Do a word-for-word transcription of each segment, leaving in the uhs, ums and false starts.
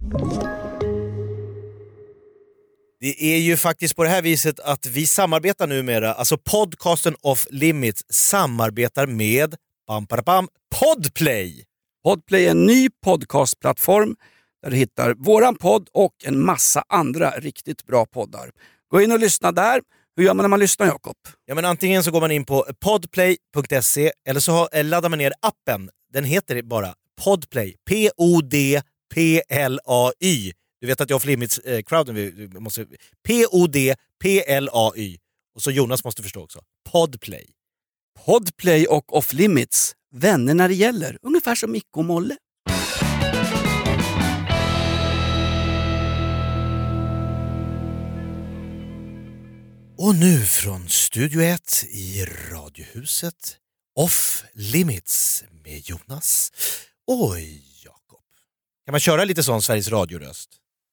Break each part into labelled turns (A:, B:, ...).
A: Det är ju faktiskt på det här viset att vi samarbetar numera, alltså podcasten Off Limits samarbetar med bam, bam, bam, Podplay.
B: Podplay är en ny podcastplattform där du hittar våran podd och en massa andra riktigt bra poddar. Gå in och lyssna där. Hur gör man när man lyssnar, Jakob?
A: Ja, men antingen så går man in på podplay punkt se eller så har, laddar man ner appen. Den heter bara Podplay. P O D P L A Y. Du vet att jag har Limits-crowden. Eh, vi måste... P O D P L A Y. Och så Jonas måste förstå också. Podplay.
B: Podplay och Off Limits. Vänner när det gäller. Ungefär som Micke och Molle.
A: Och nu från Studio ett i Radiohuset, Off Limits med Jonas och Jakob. Kan man köra lite sån Sveriges radioröst?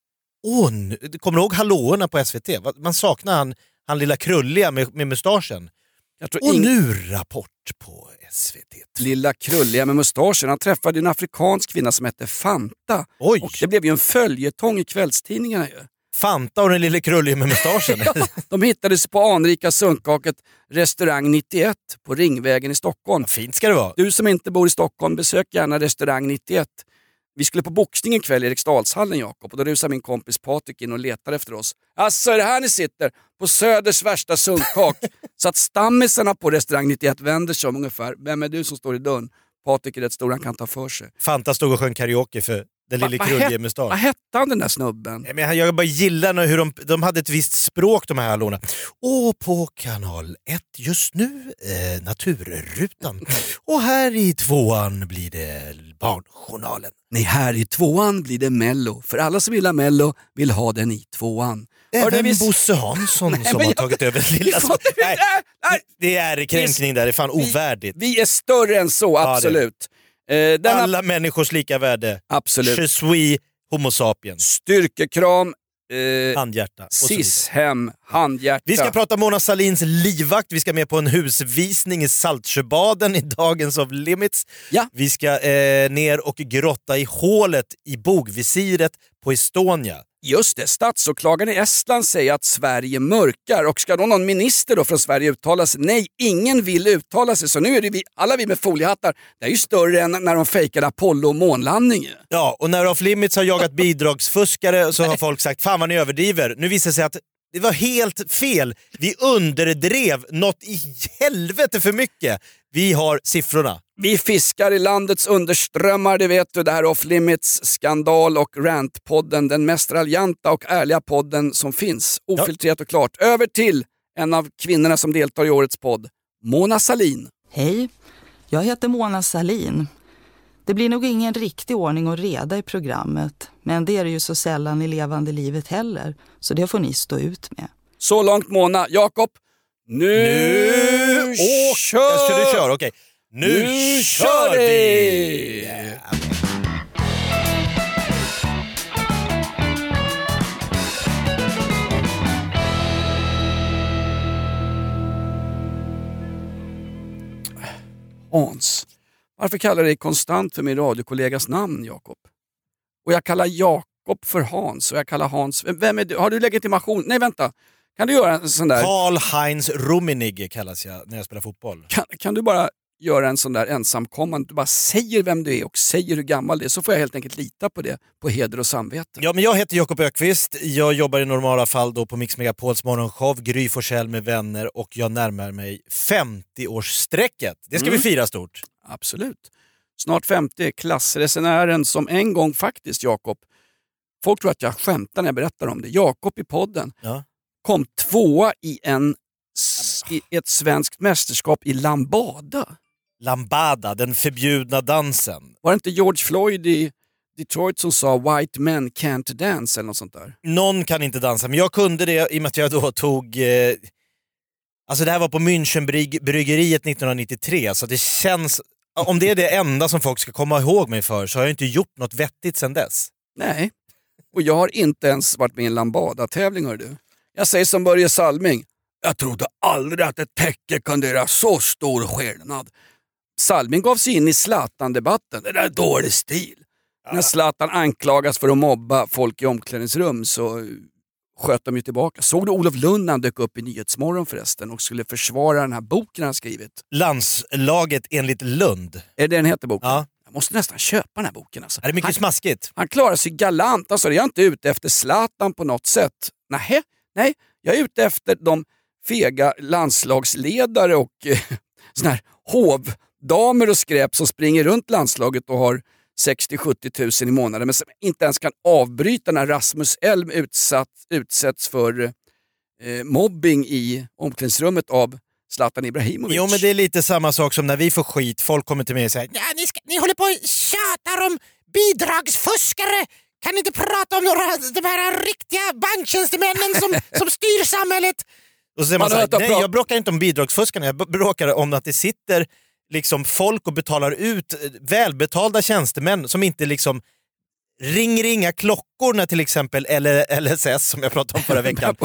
A: Åh, nu, kommer du ihåg hallåorna på S V T? Man saknar han, han lilla krulliga med, med mustaschen. Jag tror och ing... nu Rapport på S V T.
B: Lilla krulliga med mustaschen. Han träffade en afrikansk kvinna som hette Fanta.
A: Oj.
B: Och det blev ju en följetong i kvällstidningarna ju.
A: Fanta och den lilla krulliga med mustaschen.
B: Ja, de hittades på anrika sunkkaket restaurang nittioett på Ringvägen i Stockholm.
A: Ja, fint ska det vara.
B: Du som inte bor i Stockholm, besök gärna restaurang nittioett. Vi skulle på boxning en kväll i Eriksdalshallen, Jakob, och då rusade min kompis Patrik in och letade efter oss. Alltså är det här ni sitter? På Söders värsta sunkkak. Så att stammisarna på restaurang nittioett vänder sig om ungefär. Vem är du som står i dörren? Patrik är rätt stor, han kan ta för sig.
A: Fanta stod och sjöng karaoke för den lille krullige mustasch.
B: Vad hette han den där snubben?
A: Nej, men jag bara gillar hur de, de hade ett visst språk de här hallåna. Och på kanal ett just nu, eh, Naturrutan. Och här i tvåan blir det Barnjournalen.
B: Nej, här i tvåan blir det Mello. För alla som vill ha Mello vill ha den i tvåan.
A: Även vi... Bosse Hansson nej, som har jag... tagit över lilla... Så... Nej, det är kränkning där, det är fan ovärdigt.
B: Vi, vi är större än så, absolut.
A: Ja, eh, denna... Alla människors lika värde.
B: Absolut.
A: Je suis homo sapiens.
B: Styrkekram. Eh,
A: handhjärta.
B: Sishem, handhjärta.
A: Vi ska prata Mona Sahlins livvakt. Vi ska med på en husvisning i Saltsjöbaden i dagens Off Limits.
B: Ja.
A: Vi ska eh, ner och grotta i hålet i bogvisiret på Estonia.
B: Just det, statsåklagaren i Estland säger att Sverige mörkar, och ska då någon minister då från Sverige uttala sig? Nej, ingen vill uttala sig, så nu är det vi, alla vi med foliehattar, det är ju större än när de fejkade Apollo och månlandningen.
A: Ja, och när Off Limits har jagat bidragsfuskare så har folk sagt, fan vad ni överdriver. Nu visar det sig att det var helt fel. Vi underdrev något i helvete för mycket. Vi har siffrorna.
B: Vi fiskar i landets underströmmar, det vet du. Det här Off Limits, skandal och rantpodden. Den mest raljanta och ärliga podden som finns. Ofiltrerat och klart. Över till en av kvinnorna som deltar i årets podd. Mona Sahlin.
C: Hej, jag heter Mona Sahlin. Det blir nog ingen riktig ordning och reda i programmet. Men det är det ju så sällan i levande livet heller. Så det får ni stå ut med.
B: Så långt Mona. Jakob, nu,
A: nu
B: och kör!
A: Ska du köra? Okej. Nu, nu kör vi! Yeah.
B: Hans, varför kallar du dig konstant för min radiokollegas namn, Jakob? Och jag kallar Jakob för Hans, och jag kallar Hans... Vem är du? Har du legitimation? Nej, vänta. Kan du göra en sån där...
A: Karl-Heinz Rummenigge kallas jag när jag spelar fotboll.
B: Kan, kan du bara göra en sån där ensamkommande? Du bara säger vem du är och säger hur gammal det är, så får jag helt enkelt lita på det, på heder och samvete.
A: Ja, men jag heter Jakob Ökvist. Jag jobbar i normala fall då på Mix Megapols morgonshow, Gry Forssell med vänner, och jag närmar mig femtio-årsstrecket. Det ska mm. vi fira stort.
B: Absolut. Snart femtio, klassresenären som en gång faktiskt, Jakob, folk tror att jag skämtar när jag berättar om det. Jakob i podden
A: ja.
B: kom tvåa i, en, i ett svenskt mästerskap i lambada.
A: Lambada, den förbjudna dansen.
B: Var det inte George Floyd i Detroit som sa white men can't dance eller något sånt där?
A: Någon kan inte dansa, men jag kunde det i och med att jag då tog... Eh, alltså det här var på Münchenbryggeriet nittonhundranittiotre, så det känns... Om det är det enda som folk ska komma ihåg mig för, så har jag inte gjort något vettigt sedan dess.
B: Nej, och jag har inte ens varit med i en lambada-tävling, hör du. Jag säger som Börje Salming, jag trodde aldrig att ett täcke kunde göra så stor skillnad. Salming gav sig in i Zlatan-debatten, det där är dålig stil. När Zlatan anklagas för att mobba folk i omklädningsrum så sköt de ju tillbaka. Såg du Olof Lund när han dök upp i Nyhetsmorgon förresten och skulle försvara den här boken han skrivit?
A: Landslaget enligt Lund.
B: Är det den heter boken?
A: Ja.
B: Jag måste nästan köpa den här boken. Alltså.
A: Är det mycket
B: han,
A: smaskigt?
B: Han klarar sig galant. Alltså, jag är inte ute efter Zlatan på något sätt. Nej, nej, jag är ute efter de fega landslagsledare och eh, såna här hovdamer och skräp som springer runt landslaget och har sextio till sjuttio tusen i månaden men som inte ens kan avbryta när Rasmus Elm utsatt, utsätts för eh, mobbing i omklädningsrummet av Zlatan Ibrahimovic.
A: Jo, men det är lite samma sak som när vi får skit. Folk kommer till mig och säger ja, ni, ska, ni håller på och tjatar om bidragsfuskare. Kan ni inte prata om några de här riktiga banktjänstemännen som, som styr samhället? Och så säger man, man så här, nej, jag bråkar inte om bidragsfuskarna. Jag bråkar om att det sitter liksom folk och betalar ut välbetalda tjänstemän som inte liksom ringer inga klockor när till exempel L S S som jag pratade om förra veckan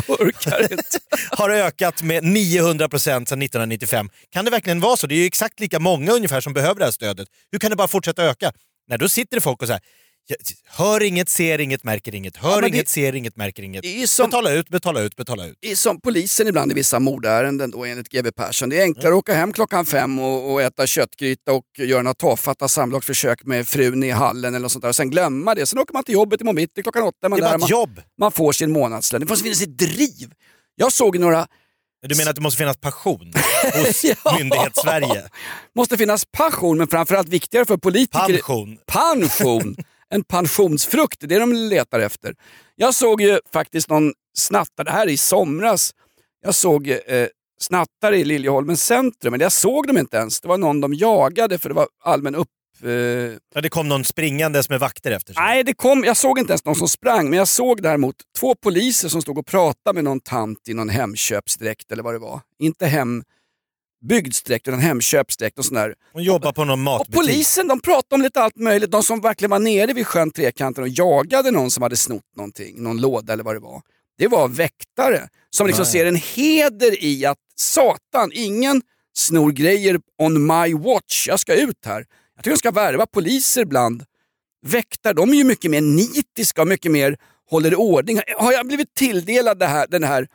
A: har ökat med niohundra procent sedan nittonhundranittiofem. Kan det verkligen vara så? Det är ju exakt lika många ungefär som behöver det här stödet. Hur kan det bara fortsätta öka? Nej, då sitter det folk och så här, hör inget, ser inget, märker inget. Hör ja, inget, det, ser inget, märker inget. Som, betala ut, betala ut, betala ut.
B: Det är som polisen ibland i vissa mordärenden då enligt G W Persson. Det är enklare mm. att åka hem klockan fem och, och äta köttgryta och göra några tafatta samlagsförsök med frun i hallen eller något sånt där. Och sen glömma det. Sen åker man till jobbet imorgon mitt klockan åtta. Man
A: det är bara
B: ett
A: man, jobb.
B: Man får sin månadslön. Det måste finnas ett driv. Jag såg några...
A: Du menar att det måste finnas passion hos ja. Myndighetssverige?
B: Måste finnas passion, men framförallt viktigare för politiker...
A: Pension.
B: Pension. En pensionsfrukt, det är det de letar efter. Jag såg ju faktiskt någon snattare, det här i somras. Jag såg eh, snattare i Liljeholmens centrum, men jag såg dem inte ens. Det var någon de jagade för det var allmän upp... Eh...
A: Ja, det kom någon springandes med vakter efter sig.
B: Nej, det kom, jag såg inte ens någon som sprang, men jag såg däremot två poliser som stod och pratade med någon tant i någon hemköpsdräkt eller vad det var. Inte hem... byggdräkt och en hemköpsdräkt och sån där.
A: Hon jobbar på någon matbutik.
B: Och polisen, de pratade om lite allt möjligt. De som verkligen var nere vid sjön Trekanten och jagade någon som hade snott någonting, någon låda eller vad det var. Det var väktare som liksom ser en heder i att satan, ingen snor grejer on my watch. Jag ska ut här. Jag tycker de ska värva poliser bland väktare. De är ju mycket mer nitiska och mycket mer håller i ordning. Har jag blivit tilldelad det här, den här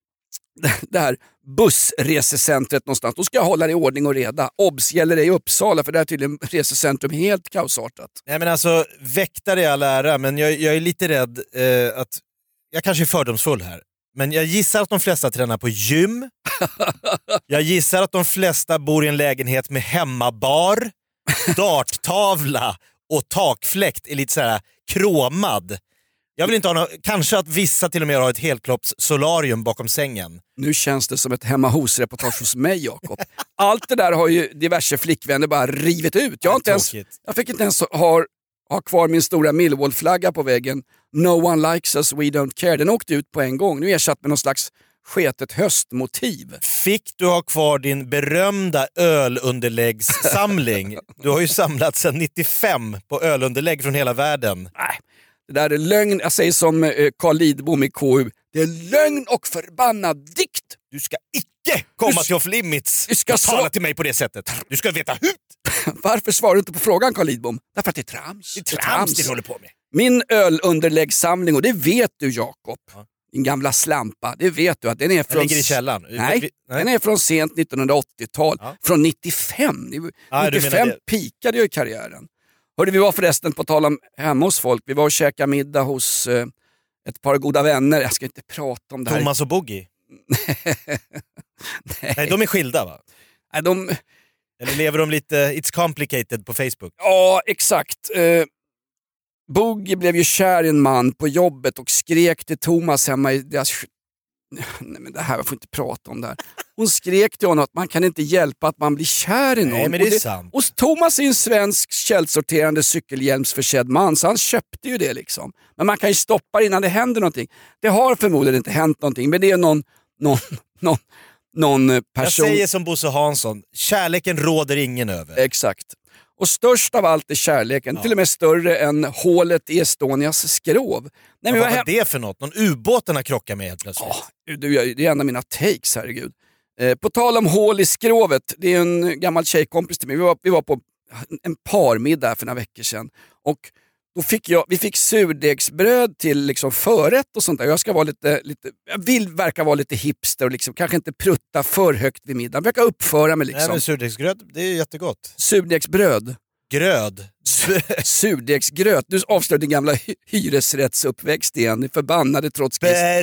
B: det här bussresecentret någonstans, då ska jag hålla det i ordning och reda. Obs gäller det i Uppsala, för där är tydligen resecentrum helt kaosartat.
A: Nej, men alltså, väktare i all ära, men jag, jag är lite rädd eh, att jag kanske är fördomsfull här, men jag gissar att de flesta tränar på gym. Jag gissar att de flesta bor i en lägenhet med hemmabar, darttavla och takfläkt är lite så här kromad. Jag vill inte ha något, kanske att vissa till och med har ett helkropps solarium bakom sängen.
B: Nu känns det som ett hemma hos-reportage hos mig, Jakob. Allt det där har ju diverse flickvänner bara rivit ut. Jag, har inte ens, jag fick inte ens ha, ha kvar min stora Millwall-flagga på väggen. No one likes us, we don't care. Den åkte ut på en gång. Nu är jag ersatt med någon slags sketet höstmotiv.
A: Fick du ha kvar din berömda ölunderläggssamling? Du har ju samlat sedan nittiofem på ölunderlägg från hela världen.
B: Nej. Det där är lögn, jag säger som Carl Lidbom i K U. Det är lögn och förbannad dikt.
A: Du ska icke komma du, till Off Limits och tala svar- till mig på det sättet. Du ska veta hur.
B: Varför svarar du inte på frågan, Carl Lidbom? Därför att det är trams.
A: Det är trams, trams. Det du håller på med.
B: Min ölunderläggssamling, och det vet du, Jakob. Ja. Din gamla slampa, det vet du att den är från... Den
A: ligger i källaren.
B: Nej, Nej, den är från sent nittonhundraåttiotal. Ja. Från nittiofem.
A: Ja,
B: nittiofem pikade jag i karriären. Hörde, vi var förresten på tal om hemma hos folk. Vi var och käkade middag hos eh, ett par goda vänner. Jag ska inte prata om det här.
A: Thomas och Boogie? Nej. Nej, de är skilda va?
B: Nej, de...
A: Eller lever de lite It's Complicated på Facebook?
B: Ja, exakt. Eh, Boogie blev ju kär i en man på jobbet och skrek till Thomas hemma i deras... Nej, men det här, jag får inte prata om det här. Hon skrek till honom att man kan inte hjälpa att man blir kär i någon.
A: Nej, men det är
B: och det,
A: sant.
B: Och Thomas är en svensk källsorterande cykelhjälmsförsedd man, så han köpte ju det liksom. Men man kan ju stoppa innan det händer någonting. Det har förmodligen inte hänt någonting, men det är någon, någon, någon, någon person...
A: Jag säger som Bosse Hansson, kärleken råder ingen över.
B: Exakt. Och störst av allt är kärleken, ja. Till och med större än hålet i Estonias skrov. Nej,
A: men vad var hem... det för något? Någon ubåten har krockat med helt plötsligt.
B: Oh, du, det är en av mina takes, herregud. Eh, på tal om hål i skrovet, det är en gammal tjejkompis till mig. Vi var, vi var på en parmiddag för några veckor sedan. Och då fick jag, vi fick surdegsbröd till liksom förrätt och sånt där. Jag ska vara lite, lite jag vill verka vara lite hipster och liksom, kanske inte prutta för högt vid middagen. Verka uppföra mig liksom.
A: Nej, men surdegsgröt, det är jättegott.
B: Surdegsbröd.
A: Gröd.
B: Surdegsgröt. Du avslöjar din gamla hy- hyresrättsuppväxt igen. Ni förbannade trots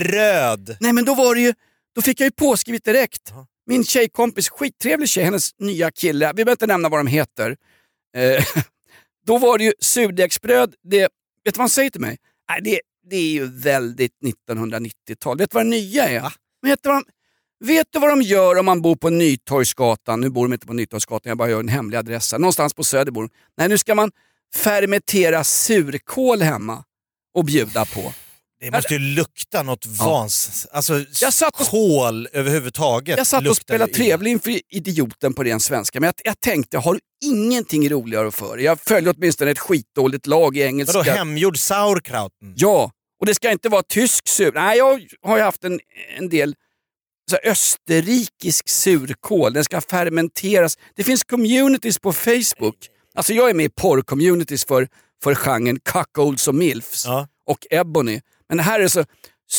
A: Bröd!
B: Nej, men då var det ju, då fick jag ju påskrivet direkt. Min tjejkompis, skittrevlig tjej, hennes nya kille, vi behöver inte nämna vad de heter. Eh, då var det ju surdegsbröd, det, vet du vad han säger till mig? Nej, det, det är ju väldigt nittonhundranittiotal. Vet du vad det nya är?
A: Va?
B: Men vet, du vad de, vet du vad de gör om man bor på Nytorgsgatan? Nu bor de inte på Nytorgsgatan, jag bara gör en hemlig adress. Någonstans på Söder bor de. Nej, nu ska man fermentera surkål hemma och bjuda på.
A: Det måste ju lukta något vans... Alltså
B: Jag satt och-
A: kol överhuvudtaget.
B: Jag satt och
A: luktar
B: spelade
A: ju
B: trevlig inför idioten på ren svenska, men jag, jag tänkte, har du ingenting roligare för? Jag följer åtminstone ett skitdåligt lag i engelska.
A: Vadå, hemgjord sauerkrauten?
B: Ja, och det ska inte vara tysk sur. Nej, jag har ju haft en, en del så här, österrikisk surkål. Den ska fermenteras. Det finns communities på Facebook. Alltså jag är med i porr-communities för, för genren cuckolds och milfs.
A: Ja.
B: Och ebony. Men här är så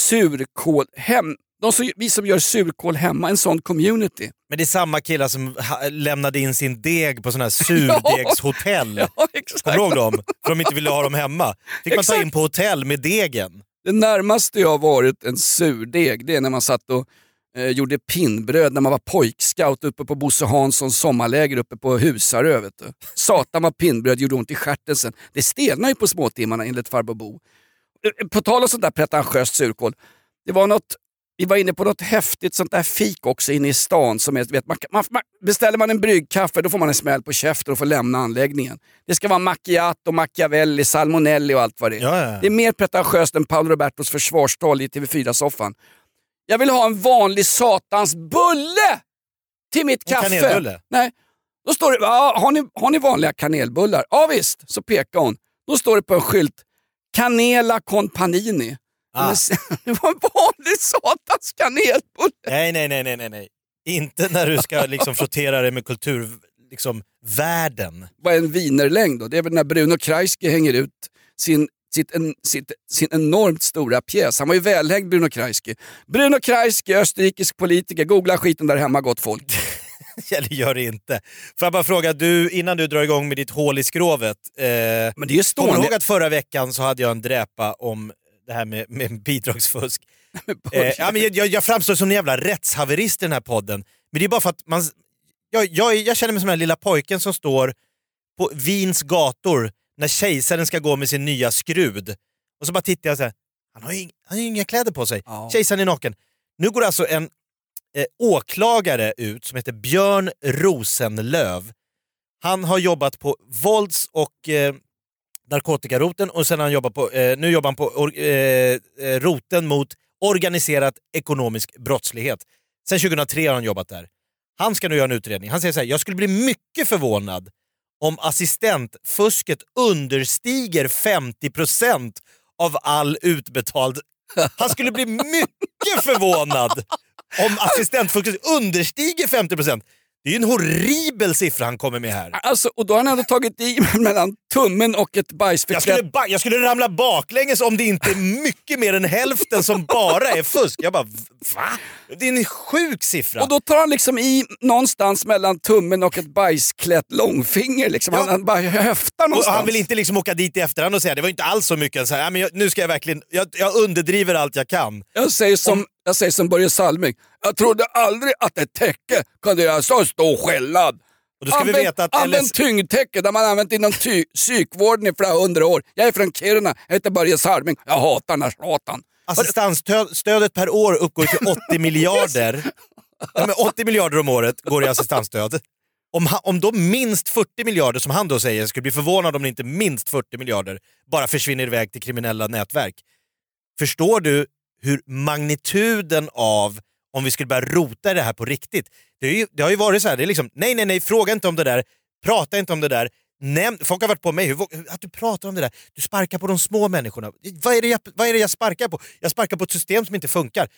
B: surkål hem. De som, vi som gör surkål hemma, en sån community.
A: Men det är samma killar som ha, lämnade in sin deg på sådana här surdegshotell.
B: Ja, exakt.
A: Kommer du ihåg dem? För de inte ville ha dem hemma. Fick man ta
B: Exakt.
A: in på hotell med degen.
B: Det närmaste jag har varit en surdeg, det är när man satt och eh, gjorde pinnbröd när man var pojkscout uppe på Bosse Hanssons sommarläger uppe på Husarö. Vet du. Satan vad pinnbröd gjorde ont i stjärten sen. Det stelnar ju på småtimmarna enligt farbror Bo. Eh, På tal om sånt där pretentiöst surkål. Det var något, vi var inne på något häftigt sånt där fik också inne i stan. Som är, vet, man, man, man, beställer man en bryggkaffe då får man en smäll på käften och får lämna anläggningen. Det ska vara macchiato, machiavelli, salmonelli och allt vad det är.
A: Ja, ja.
B: Det är mer pretentiöst än Paolo Robertos försvarstal i T V fyra-soffan. Jag vill ha en vanlig satans bulle till mitt
A: En
B: kaffe.
A: kanelbulle?
B: Nej, då står det, ja, har, ni, har ni vanliga kanelbullar? Ja visst, så pekar hon. Då står det på en skylt, Canela con panini.
A: Ah.
B: Men sen- Det var en vanlig satans kanelbulle.
A: Nej, nej, nej, nej, nej, nej. Inte när du ska liksom frottera dig med kultur, liksom världen.
B: Vad är en wienerlängd då? Det är väl när Bruno Kreisky hänger ut sin, sitt, en, sitt, sin enormt stora pjäs. Han var ju välhängd, Bruno Kreisky. Bruno Kreisky, österrikisk politiker. Googla skiten där hemma, gott folk.
A: Eller gör det inte. Får jag bara fråga, du, innan du drar igång med ditt hål i skrovet. Eh,
B: Men det är ju
A: kommer du
B: stående.
A: ihåg att förra veckan så hade jag en dräpa om det här med, med bidragsfusk? Eh, ja, men jag, jag framstår som en jävla rättshaverist i den här podden. Men det är bara för att man... Jag, jag, jag känner mig som den här lilla pojken som står på Wiens gator när kejsaren ska gå med sin nya skrud. Och så bara tittar jag så här, han har ju, han har ju inga kläder på sig.
B: Ja.
A: Kejsaren är naken. Nu går alltså en eh, åklagare ut som heter Björn Rosenlöv. Han har jobbat på vålds- och eh, narkotikaroten och sen har han jobbat på, eh, nu jobbar han på or, eh, roten mot organiserad ekonomisk brottslighet. Sen tjugohundratre har han jobbat där. Han ska nu göra en utredning. Han säger så här, jag skulle bli mycket förvånad om assistentfusket understiger femtio procent av all utbetald. Han skulle bli mycket förvånad om assistentfusket understiger femtio procent. Det är ju en horribel siffra han kommer med här.
B: Alltså, och då har han ändå tagit i mellan tummen och ett
A: Jag
B: bajsförklätt.
A: skulle, ba- jag skulle ramla baklänges om det inte är mycket mer än hälften som bara är fusk. Jag bara, va? Det är en sjuk siffra.
B: Och då tar han liksom i någonstans mellan tummen och ett bajsklätt långfinger. Liksom.
A: Ja.
B: Han, han bara höftar
A: Och
B: någonstans.
A: han vill inte liksom åka dit i efterhand och säga det var inte alls så mycket. Så här, "Ja, men jag, nu ska jag verkligen, jag, jag underdriver allt jag kan.
B: Jag säger som, jag säger som Börje Salming. Jag trodde aldrig att ett täcke kunde göra så stor skillnad.
A: Och då ska
B: använd,
A: vi veta att
B: använd
A: L S...
B: tyngdtäcke där man använt inom ty- psykvården i flera hundra år. Jag är från Kiruna, jag heter Börje Salming. Jag hatar den här satan.
A: Assistansstödet per år uppgår till åttio miljarder. Ja, men åttio miljarder om året går i assistansstöd. Om, ha, om då minst fyrtio miljarder, som han då säger, jag skulle bli förvånad om det inte minst fyrtio miljarder bara försvinner iväg till kriminella nätverk. Förstår du hur magnituden av, om vi skulle börja rota i det här på riktigt, det, är ju, det har ju varit så här, det är liksom, nej nej nej, fråga inte om det där, prata inte om det där, näm, folk har varit på mig, hur, att du pratar om det där, du sparkar på de små människorna. Vad är, det jag, vad är det jag sparkar på? Jag sparkar på ett system som inte funkar.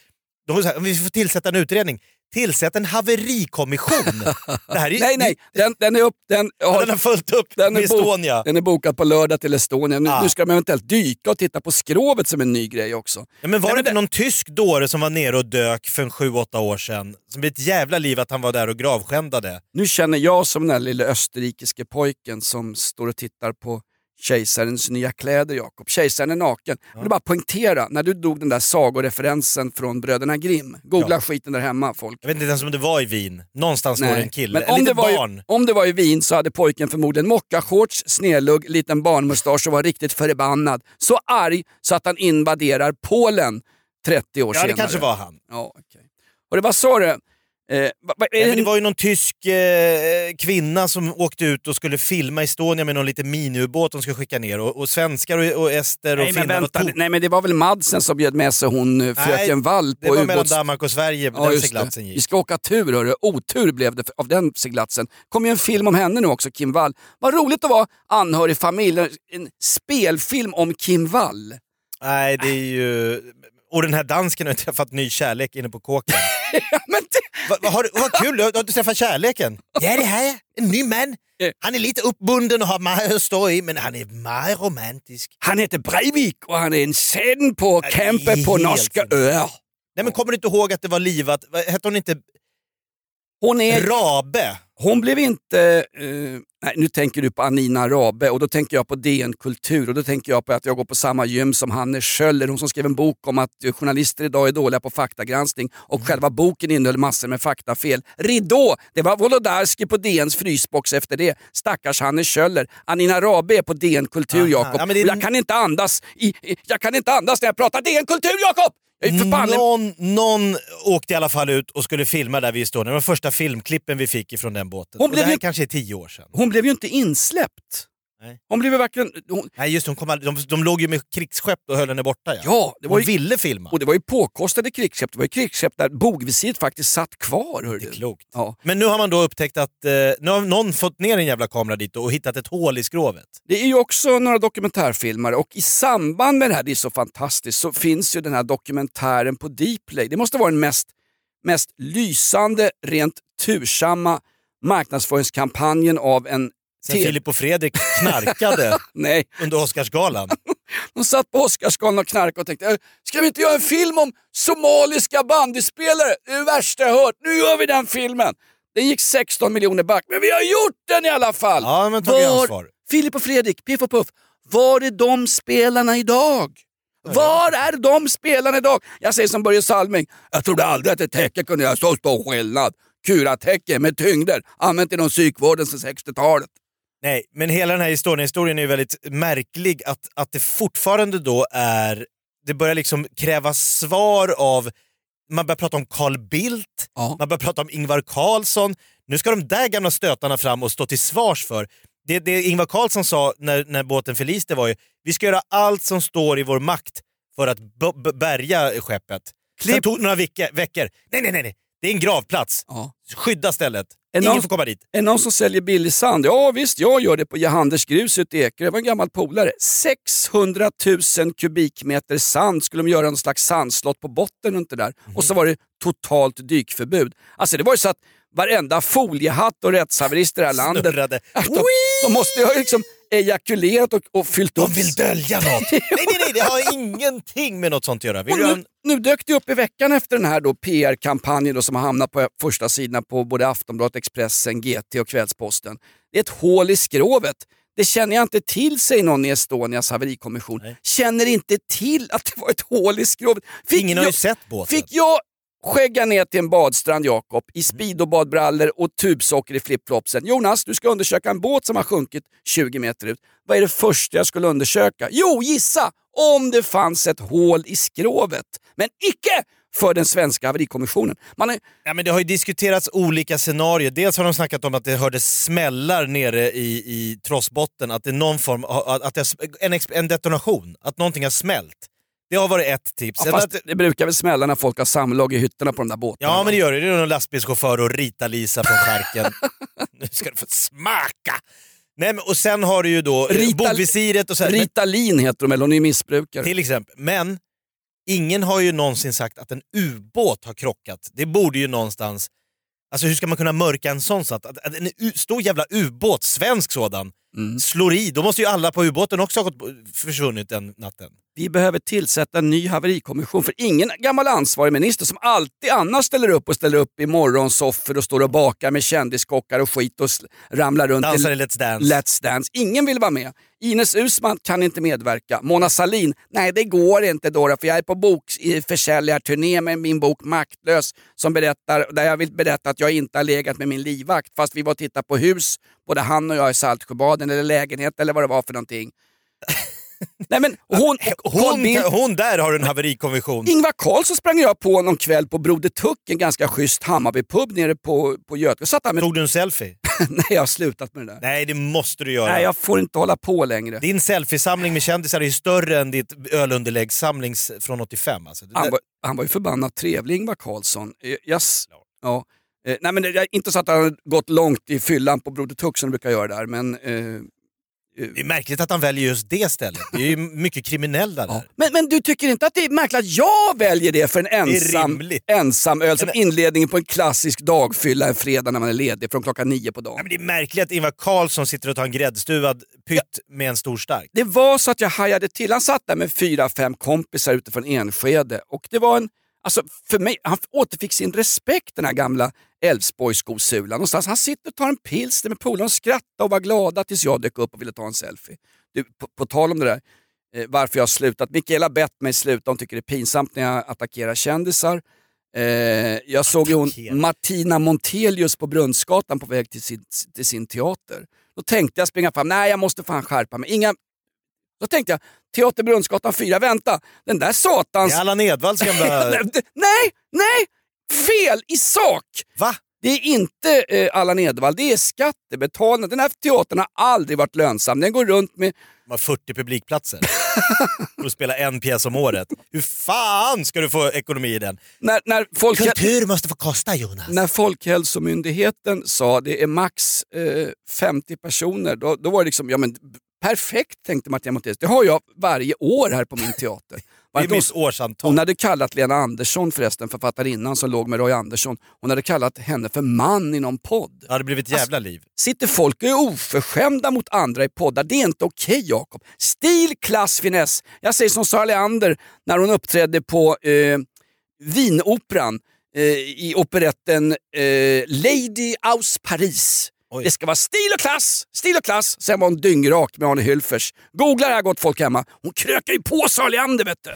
A: De sa, om vi får tillsätta en utredning. Tillsätt en haverikommission. Det här är,
B: nej, nej. Den, den är upp. Den har,
A: den har fullt upp
B: den
A: med
B: är bok,
A: Estonia.
B: Den är bokad på lördag till Estonia. Nu,
A: ah.
B: nu ska de eventuellt dyka och titta på skrovet som en ny grej också.
A: Ja, men var
B: nej,
A: det inte
B: det...
A: någon tysk dåre som var nere och dök för en sju, åtta år sedan? Som blev ett jävla liv att han var där och gravskändade.
B: Nu känner jag som den här lilla österrikiske pojken som står och tittar på kejsarens nya kläder, Jakob. Kejsaren är naken. Ja. Jag vill bara poängtera, när du dog den där sagoreferensen från Bröderna Grimm. Googla ja. skiten där hemma, folk.
A: Jag vet inte ens om det var i Wien. Någonstans
B: Nej.
A: står det en kille,
B: Men
A: en
B: om det,
A: barn.
B: var i, om det var i Wien så hade pojken förmodligen mockashorts, snedlugg, liten barnmustasch och var riktigt förbannad. Så arg så att han invaderar Polen trettio år
A: ja,
B: senare.
A: Ja, det kanske var han.
B: Ja, okay. Och det var så det... Eh, va, va,
A: ja, men det var ju någon tysk eh, kvinna som åkte ut och skulle filma Estonia med någon liten miniubåt de skulle skicka ner och, och svenskar och, och ester och
B: nej,
A: finnar.
B: Men vänta, nej men det var väl Madsen som bjöd med sig hon fröken Wall på
A: det var
B: ubåts...
A: mellan Danmark och Sverige
B: ja,
A: den seglatsen gick.
B: Vi ska åka tur, hörru. Otur blev det av den seglatsen. Kom ju en film om henne nu också, Kim Wall. Vad roligt att vara anhörig familj. En spelfilm om Kim Wall.
A: Nej, det är ju... Och den här dansken har träffat ny kärlek inne på kåken.
B: ja, men det...
A: va, va, har, vad kul, har du träffat kärleken? Ja, det här är en ny man. Han är lite uppbunden och har mycket att stå i, men han är mycket romantisk.
B: Han heter Breivik och han är en sen på ja, kämpe på norska öar.
A: Nej, men kommer du inte ihåg att det var livat? Hette hon inte...
B: Hon är...
A: Rabe?
B: Hon blev inte... Uh, nej, nu tänker du på Anina Rabe och då tänker jag på D N Kultur och då tänker jag på att jag går på samma gym som Hanne Schöller, hon som skrev en bok om att journalister idag är dåliga på faktagranskning och mm. själva boken innehöll massor med faktafel. Ridå! Det var Wolodarski på D N:s frysbox efter det. Stackars Hanne Schöller. Anina Rabe är på D N Kultur, Jakob. Ja, är... Jag kan inte andas i, jag kan inte andas när jag pratar D N Kultur, Jakob!
A: Någon, någon åkte i alla fall ut och skulle filma där vi står. Det var första filmklippen vi fick ifrån den båten.
B: Hon
A: och det här
B: ju...
A: kanske är tio år sedan.
B: Hon blev ju inte insläppt.
A: Nej.
B: Hon blev ju verkligen... Hon...
A: Nej just hon kom all... de, de låg ju med krigsskepp och höll henne borta. Ja,
B: ja det var
A: hon
B: ju...
A: ville filma.
B: Och det var ju påkostade krigsskepp. Det var ju krigsskepp där bogvisiret faktiskt satt kvar. Hör
A: det är
B: du.
A: klokt.
B: Ja.
A: Men nu har man då upptäckt att eh, nu har någon fått ner en jävla kamera dit och hittat ett hål i skrovet.
B: Det är ju också några dokumentärfilmare och i samband med det här, det är så fantastiskt, så finns ju den här dokumentären på Dplay. Det måste vara den mest, mest lysande, rent tursamma marknadsföringskampanjen av en...
A: Sen Filip och Fredrik knarkade
B: Nej.
A: under Oscarsgalan.
B: De satt på Oscarsgalan och knarkade och tänkte, ska vi inte göra en film om somaliska bandyspelare? Det är det värsta jag hört. Nu gör vi den filmen. Den gick sexton miljoner back, men vi har gjort den i alla fall.
A: Ja, men tog jag ansvar.
B: Filip och Fredrik, Piff och Puff, var är de spelarna idag? Var är de spelarna idag? Jag säger som Börje Salming, jag trodde aldrig att ett täcke kunde göra så stor skillnad. Kuratäcke med tyngder, använt inom psykvården sedan sextiotalet.
A: Nej, men hela den här historien, historien är ju väldigt märklig att, att det fortfarande då är, det börjar liksom kräva svar av, man börjar prata om Carl Bildt, ja. Man börjar prata om Ingvar Carlsson, nu ska de där gamla stötarna fram och stå till svars för. Det, det Ingvar Carlsson sa när, när båten förliste var ju, vi ska göra allt som står i vår makt för att b- b- bärga skeppet. Klipp. Sen tog några veckor, veckor, nej nej nej nej. Det är en gravplats. Ja. Skydda stället. Ingen någon, får komma dit.
B: Är någon som säljer billig sand? Ja visst, jag gör det på Johannes grus ute i Ekerö. Det var en gammal polare. sexhundratusen kubikmeter sand skulle de göra en slags sandslott på botten runt det där. Mm. Och så var det totalt dykförbud. Alltså det var ju så att varenda foliehatt och rättshaverister i det här landet,
A: snurrade.
B: De, de måste ju ha liksom ejakulerat och, och fyllt upp.
A: De vill dölja något. nej, nej, nej, det har ingenting med något sånt att göra.
B: Nu, en... nu dök det upp i veckan efter den här då P R-kampanjen då som har hamnat på första sidorna på både Aftonbladet, Expressen, G T och Kvällsposten. Det är ett hål i skrovet. Det känner jag inte till, sig någon i Estonias haverikommission. Nej. Känner inte till att det var ett hål i skrovet. Fick
A: Ingen
B: jag,
A: har ju sett båten.
B: Fick jag skägga ner till en badstrand, Jakob, i speedobadbrallor och tubsocker i flipflopsen. Jonas, du ska undersöka en båt som har sjunkit tjugo meter ut. Vad är det första jag skulle undersöka? Jo, gissa! Om det fanns ett hål i skrovet. Men icke för den svenska haverikommissionen. Man är...
A: ja, men det har ju diskuterats olika scenarier. Dels har de snackat om att det hördes smällar nere i, i trossbotten. Att det är någon form att det är en, en detonation. Att någonting har smält. Det har varit ett tips.
B: Ja, fast
A: att...
B: det brukar väl smälla när folk har samlag i hytterna på de där båtarna.
A: Ja, men det gör det. Det är någon lastbilschaufför och Rita-Lisa från Skärken. Nu ska du få smaka! Nej, men, och sen har du ju då
B: Rita,
A: bogvisiret och så här.
B: Ritalin heter de, eller hon är missbrukare.
A: Till exempel. Men ingen har ju någonsin sagt att en ubåt har krockat. Det borde ju någonstans... Alltså hur ska man kunna mörka en sån sak? Att, att en u- stor jävla ubåt, svensk sådan, mm. slår i. Då måste ju alla på ubåten också ha gått, försvunnit den natten.
B: Vi behöver tillsätta en ny haverikommission, för ingen gammal ansvarig minister som alltid annars ställer upp och ställer upp i morgonsoffer och står och bakar med kändiskockar och skit och sl- ramlar runt
A: Dansar
B: i
A: i Let's Dance.
B: Let's Dance. Ingen vill vara med. Ines Uusmann kan inte medverka. Mona Sahlin, nej det går inte då, för jag är på bokförsäljarturné med min bok Maktlös, som berättar, där jag vill berätta att jag inte har legat med min livvakt fast vi var och tittade på hus, både han och jag i Saltsjöbaden eller lägenhet eller vad det var för någonting. Nej, men hon,
A: hon, Bildt, hon där har en haverikonvention.
B: Ingvar Carlsson sprang jag på någon kväll på Broder Tuck, en ganska schysst Hammarbypub nere på, på Götgatan. Med...
A: Tog du en selfie?
B: Nej, jag har slutat med det där.
A: Nej, det måste du göra.
B: Nej, jag får inte hålla på längre.
A: Din selfiesamling med kändisar är ju större än ditt ölunderläggssamling från åttiofem. Alltså.
B: Han, var, han var ju förbannat trevlig, Ingvar Carlsson. Yes. Ja. Nej, men det är inte så att han har gått långt i fyllan på Broder Tuck som du brukar göra där, men... Eh...
A: Det är märkligt att han väljer just det stället. Det är ju mycket kriminella där. Ja.
B: Men, men du tycker inte att det är märkligt att jag väljer det för en ensam, ensam öl som inledningen på en klassisk dagfylla en fredag när man är ledig från klockan nio på dagen?
A: Ja, men det är märkligt att Ingvar Carlsson sitter och tar en gräddstuvad pytt ja. med en stor stark.
B: Det var så att jag hajade till. Han satt där med fyra, fem kompisar utifrån Enskede och det var en... Alltså för mig, han återfick sin respekt, den här gamla Älvsborgsskosulan. Någonstans. Han sitter och tar en pilsner med polaren och skrattar och var glada tills jag dök upp och ville ta en selfie. Du, på, på tal om det där, eh, varför jag har slutat. Mikaela bett mig sluta, hon tycker det är pinsamt när jag attackerar kändisar. Eh, jag såg ju hon Martina Montelius på Brunnsgatan på väg till sin, till sin teater. Då tänkte jag springa fram, nej jag måste fan skärpa mig. Inga... Då tänkte jag, Teater Brunnsgatan fyra, vänta, den där satans...
A: Det är Allan Edwalls gamla...
B: nej, nej, fel i sak.
A: Va?
B: Det är inte eh, Allan Edwall, det är skattebetalande. Den här teatern har aldrig varit lönsam. Den går runt med...
A: De har fyrtio publikplatser. Och spela en pjäs om året. Hur fan ska du få ekonomi i den?
B: När, när folk...
A: Kultur måste få kosta, Jonas.
B: När Folkhälsomyndigheten sa det är max eh, femtio personer, då, då var det liksom, ja men... Perfekt, tänkte Martina Montelius. Det har jag varje år här på min teater.
A: Det är mitt årsantal.
B: Hon hade kallat Lena Andersson, förresten, författarinnan som låg med Roy Andersson. Hon hade kallat henne för man i någon podd.
A: Det hade blivit ett jävla liv.
B: Alltså, sitter folk och är oförskämda mot andra i poddar? Det är inte okej, okay, Jakob. Stil, klass, finess. Jag säger som Sara Leander när hon uppträdde på eh, Wienoperan eh, i operetten eh, Lady aus Paris. Oj. Det ska vara stil och klass, stil och klass. Sen var hon dyngrak med Arne Hylfers. Googla det här gott folk hemma. Hon krökar ju på Sara Leander, vet du.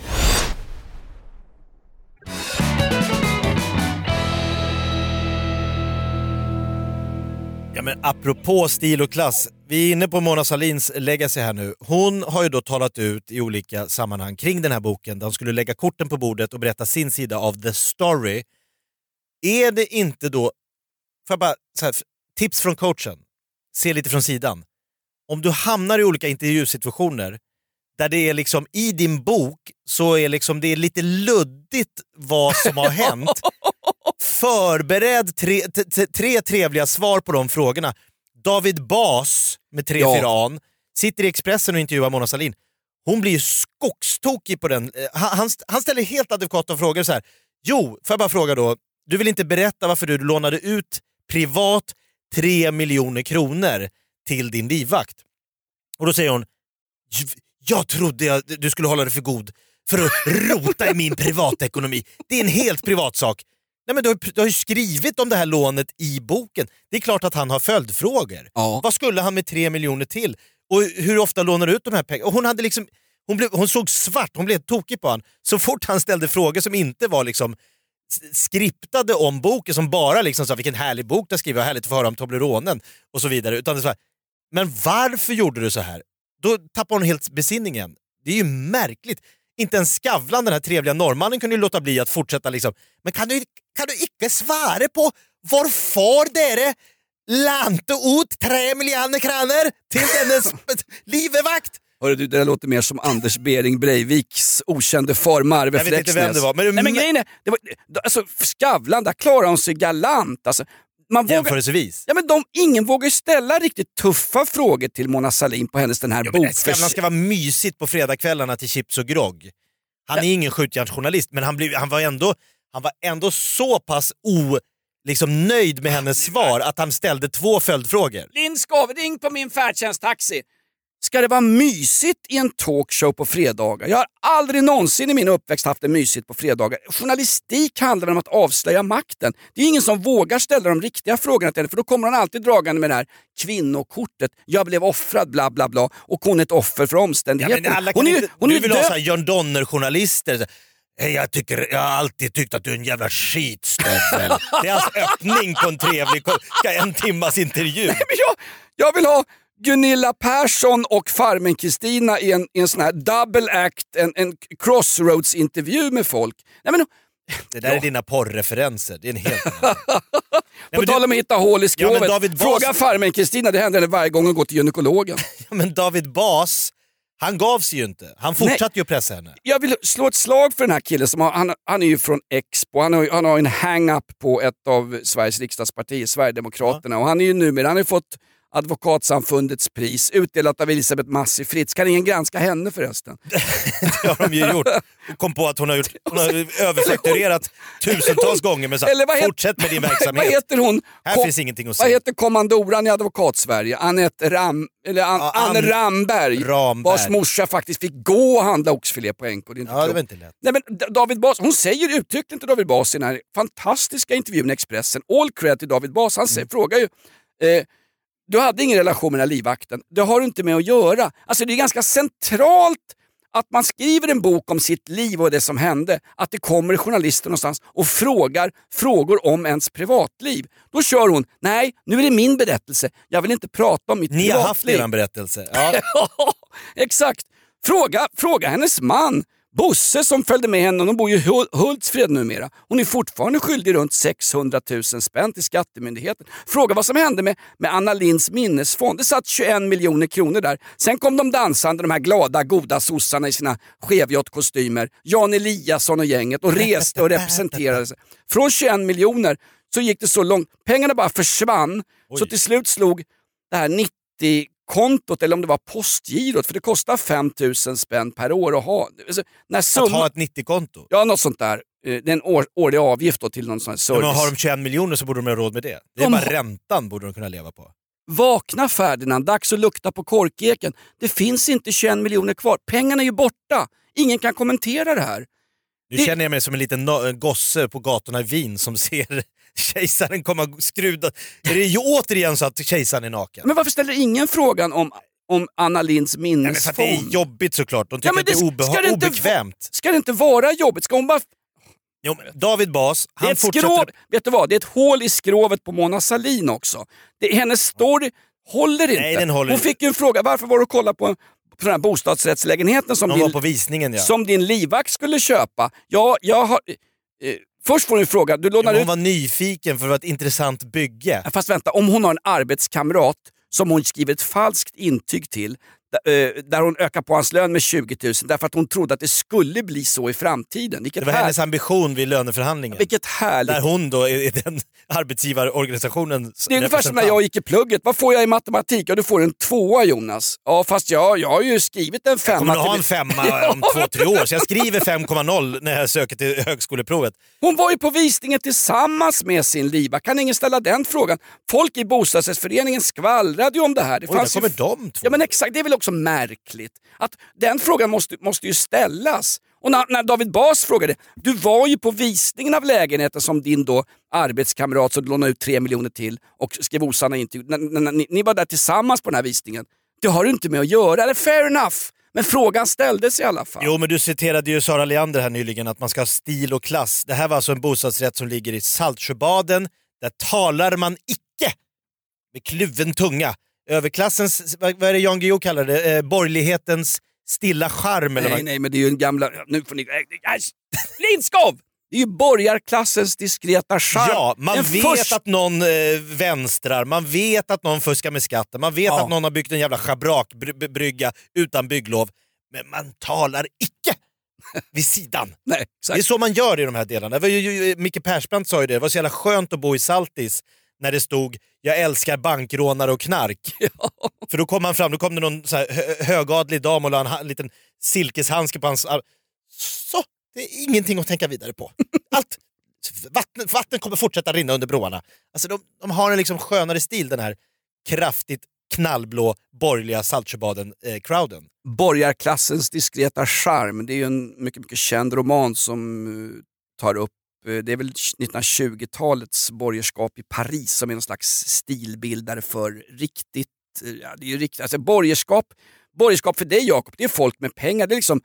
A: Ja, men apropå stil och klass. Vi är inne på Mona Sahlins legacy här nu. Hon har ju då talat ut i olika sammanhang kring den här boken där hon skulle lägga korten på bordet och berätta sin sida av the story. Är det inte då... Får jag bara... Så här, tips från coachen. Se lite från sidan. Om du hamnar i olika intervjusituationer där det är liksom i din bok så är liksom det är lite luddigt vad som har hänt. Förbered tre, t- t- tre trevliga svar på de frågorna. David Bas med tre fyra
B: ja.
A: an sitter i Expressen och intervjuar Mona Sahlin. Hon blir ju skogstokig på den. Han, han ställer helt adekvata frågor så här. Jo, får jag bara fråga då. Du vill inte berätta varför du lånade ut privat tre miljoner kronor till din livvakt. Och då säger hon, jag trodde jag, du skulle hålla dig för god för att rota i min privatekonomi. Det är en helt privat sak. Nej, men du har, du har ju skrivit om det här lånet i boken. Det är klart att han har följdfrågor.
B: Ja.
A: Vad skulle han med tre miljoner till? Och hur ofta lånar du ut de här pengarna? Och hon hade liksom, hon, blev, hon såg svart, hon blev tokig på han. Så fort han ställde frågor som inte var liksom skriptade om boken, som bara liksom sa vilken härlig bok du skriver, härligt att få höra om Tobleronen och så vidare, utan det så här, men varför gjorde du så här? Då tappar hon helt besinningen. Det är ju märkligt. Inte en Skavlan, den här trevliga norrmannen, kunde ju låta bli att fortsätta liksom, men kan du, kan du inte svara på varför dere lante ut tre miljoner kronor till dennes livvakt?
B: Hörru du, det där låter mer som Anders Bering Breiviks okände far Marve Flexnäs.
A: Jag vet inte vem det var. Men,
B: Nej, men grejen är, det var, alltså, Skavlan, där klarar hon sig galant. Alltså, man vågar,
A: jämförelsevis.
B: Ja, men de, ingen vågar ställa riktigt tuffa frågor till Mona Sahlin på hennes den här ja, bokförs...
A: Skavlan ska vara mysigt på fredagskvällarna till chips och grogg. Han är ingen skjutjärnsjournalist, men han, blev, han, var ändå, han var ändå så pass o, liksom, nöjd med hennes svar att han ställde två följdfrågor.
B: Lindskov, ring på min färdtjänsttaxi. Ska det vara mysigt i en talkshow på fredagar? Jag har aldrig någonsin i min uppväxt haft det mysigt på fredagar. Journalistik handlar om att avslöja makten. Det är ingen som vågar ställa de riktiga frågorna till henne, för då kommer han alltid dragande med det här kvinnokortet. Jag blev offrad, bla bla bla. Och hon är ett offer för omständigheterna.
A: Ja, men alla kan
B: hon är,
A: inte,
B: hon är
A: du vill
B: dö-
A: ha så här John Donner-journalister. Hey, jag, tycker, jag har alltid tyckt att du är en jävla skitstövel. Det är alltså öppning på en trevlig en timmas intervju.
B: Nej, men jag, jag vill ha Gunilla Persson och Farmen Kristina i en, i en sån här double act, en, en crossroads-intervju med folk. Nej, men,
A: det där ja. är dina porrreferenser. Det är en helt
B: På tal om att hitta hål i skrovet.
A: Ja, David Bas...
B: Fråga Farmen Kristina, det händer varje gång hon går till gynekologen.
A: Ja, men David Bas, han gav sig ju inte. Han fortsatte Nej. ju att pressa henne.
B: Jag vill slå ett slag för den här killen. Som har, han, han är ju från Expo. Han har, han har en hang-up på ett av Sveriges riksdagspartier, Sverigedemokraterna. Ja. Och han är ju numera, han har fått Advokatsamfundets pris utdelat av Elisabeth Massi Fritz. Kan ingen granska henne förresten?
A: Det har de ju gjort. Och kom på att hon har, gjort, hon har överfakturerat tusentals gånger. Men så,
B: Eller
A: fortsätt med din verksamhet.
B: Vad heter hon?
A: Här
B: Kom,
A: finns ingenting att säga.
B: Vad heter kommandoran i Advokatsverige? Annette Ram, eller An, ja, Anne Ramberg,
A: Ramberg.
B: Vars morsa faktiskt fick gå och handla oxfilé på N K. Det är inte
A: ja, det var inte lätt.
B: Nej, men David Bas, hon säger uttryckligen till David Bas i den här fantastiska intervjun i Expressen. All credit till David Bas. Han säger, mm. frågar ju... Eh, Du hade ingen relation med den här livvakten. Det har du inte med att göra. Alltså det är ganska centralt att man skriver en bok om sitt liv och det som hände. Att det kommer journalister någonstans och frågar frågor om ens privatliv. Då kör hon, nej, nu är det min berättelse. Jag vill inte prata om mitt
A: Ni
B: privatliv.
A: Ni har haft er berättelse. Ja.
B: Ja, exakt. Fråga, fråga hennes man. Bosse som följde med henne, och de bor ju i Hultsfred numera. Hon är fortfarande skyldig runt sexhundratusen spänn till skattemyndigheten. Fråga vad som hände med, med Anna Linds minnesfond. Det satt tjugoen miljoner kronor där. Sen kom de dansande, de här glada, goda sossarna i sina skevjottkostymer. Jan Eliasson och gänget och reste och representerade sig. Från tjugoen miljoner så gick det så långt. Pengarna bara försvann. Oj. Så till slut slog det här nittio kontot, eller om det var postgirot, för det kostar fem tusen spänn per år att ha. Alltså, när summa,
A: att ha ett nittio-konto?
B: Ja, något sånt där. Det är en år, årlig avgift då till någon sån här service.
A: Ja, men har de tjugoen miljoner så borde de ha råd med det. Det är de bara har... räntan borde de kunna leva på.
B: Vakna Ferdinand, dags att lukta på korkeken. Det finns inte tjugoen miljoner kvar. Pengarna är ju borta. Ingen kan kommentera det här.
A: Nu
B: det...
A: känner jag mig som en liten no- gosse på gatorna i Wien som ser kejsaren komma skruda. Det är ju återigen så att kejsaren är naken.
B: Men varför ställer ingen frågan om, om Anna Linds minnesfond?
A: Ja, det är jobbigt såklart. De tycker ja, att det är obeha- ska det inte, obekvämt.
B: Ska det inte vara jobbigt? Ska hon bara...
A: Jo, David Bas, han
B: det är ett
A: fortsätter...
B: skrov, vet du vad? Det är ett hål i skrovet på Mona Sahlin också. Det, hennes story håller inte.
A: Nej, den håller.
B: Hon fick ju en fråga, varför var du och kollade på, på den här bostadsrättslägenheten som, din,
A: var på visningen, ja.
B: som din livvakt skulle köpa? Ja, jag har... Eh, först får du en fråga. Du lånar
A: ja, hon
B: ut...
A: var nyfiken för att det var ett intressant bygge.
B: Fast vänta, om hon har en arbetskamrat som hon skriver ett falskt intyg till, där hon ökar på hans lön med tjugo tusen därför att hon trodde att det skulle bli så i framtiden. Vilket
A: det var här... hennes ambition vid löneförhandlingen.
B: Vilket härligt.
A: Där hon då är den arbetsgivarorganisationen.
B: Det är ungefär som när jag gick i plugget. Vad får jag i matematik? Ja, du får en tvåa, Jonas. Ja, fast jag, jag har ju skrivit en femma.
A: Jag kommer att ha
B: till...
A: en femma om två, tre år. Så jag skriver fem komma noll när jag söker till högskoleprovet.
B: Hon var ju på visningen tillsammans med sin liva. Kan ingen ställa den frågan? Folk i bostadsrättsföreningen skvallrade ju om det här. Det
A: Oj,
B: fanns
A: där kommer
B: ju...
A: de två.
B: Ja, men exakt. Det är väl också märkligt. Att den frågan måste, måste ju ställas. Och när, när David Bas frågade, du var ju på visningen av lägenheten som din då arbetskamrat som lånade ut tre miljoner till och skrev osanna intyg. Ni, ni var där tillsammans på den här visningen. Det har du inte med att göra. Eller fair enough. Men frågan ställdes i alla fall.
A: Jo, men du citerade ju Sara Leander här nyligen att man ska ha stil och klass. Det här var alltså en bostadsrätt som ligger i Saltsjöbaden. Där talar man icke med kluven tunga. Överklassens, vad är det Jan Guillou kallar det? Eh, borgerlighetens stilla charm. Eller
B: nej,
A: vad?
B: nej, men det är ju en gamla... Nu får ni... Lindskov! Det är ju borgarklassens diskreta charm.
A: Ja, man
B: en
A: vet
B: först...
A: att någon eh, vänstrar, man vet att någon fuskar med skatten, man vet ja. att någon har byggt en jävla schabrakbrygga utan bygglov. Men man talar icke vid sidan.
B: Nej, exakt.
A: Det är så man gör i de här delarna. Det var ju, Micke Persbrandt sa ju det, det var så jävla skönt att bo i Saltis när det stod jag älskar bankrånare och knark.
B: Ja.
A: För då kom han fram, då kom det någon så här högadlig dam och la en, en liten silkeshandske på hans... Så, det är ingenting att tänka vidare på. Allt, vatten, vatten kommer fortsätta rinna under broarna. Alltså de, de har en liksom skönare stil, den här kraftigt knallblå borgerliga Saltsjöbaden-crowden. Eh,
B: Borgarklassens diskreta charm, det är ju en mycket, mycket känd roman som uh, tar upp, uh, det är väl nittonhundratjugotalets borgerskap i Paris som är någon slags stilbildare för riktigt, uh, ja, det är ju riktigt, alltså borgerskap, borgerskap för dig Jakob, det är folk med pengar, det är liksom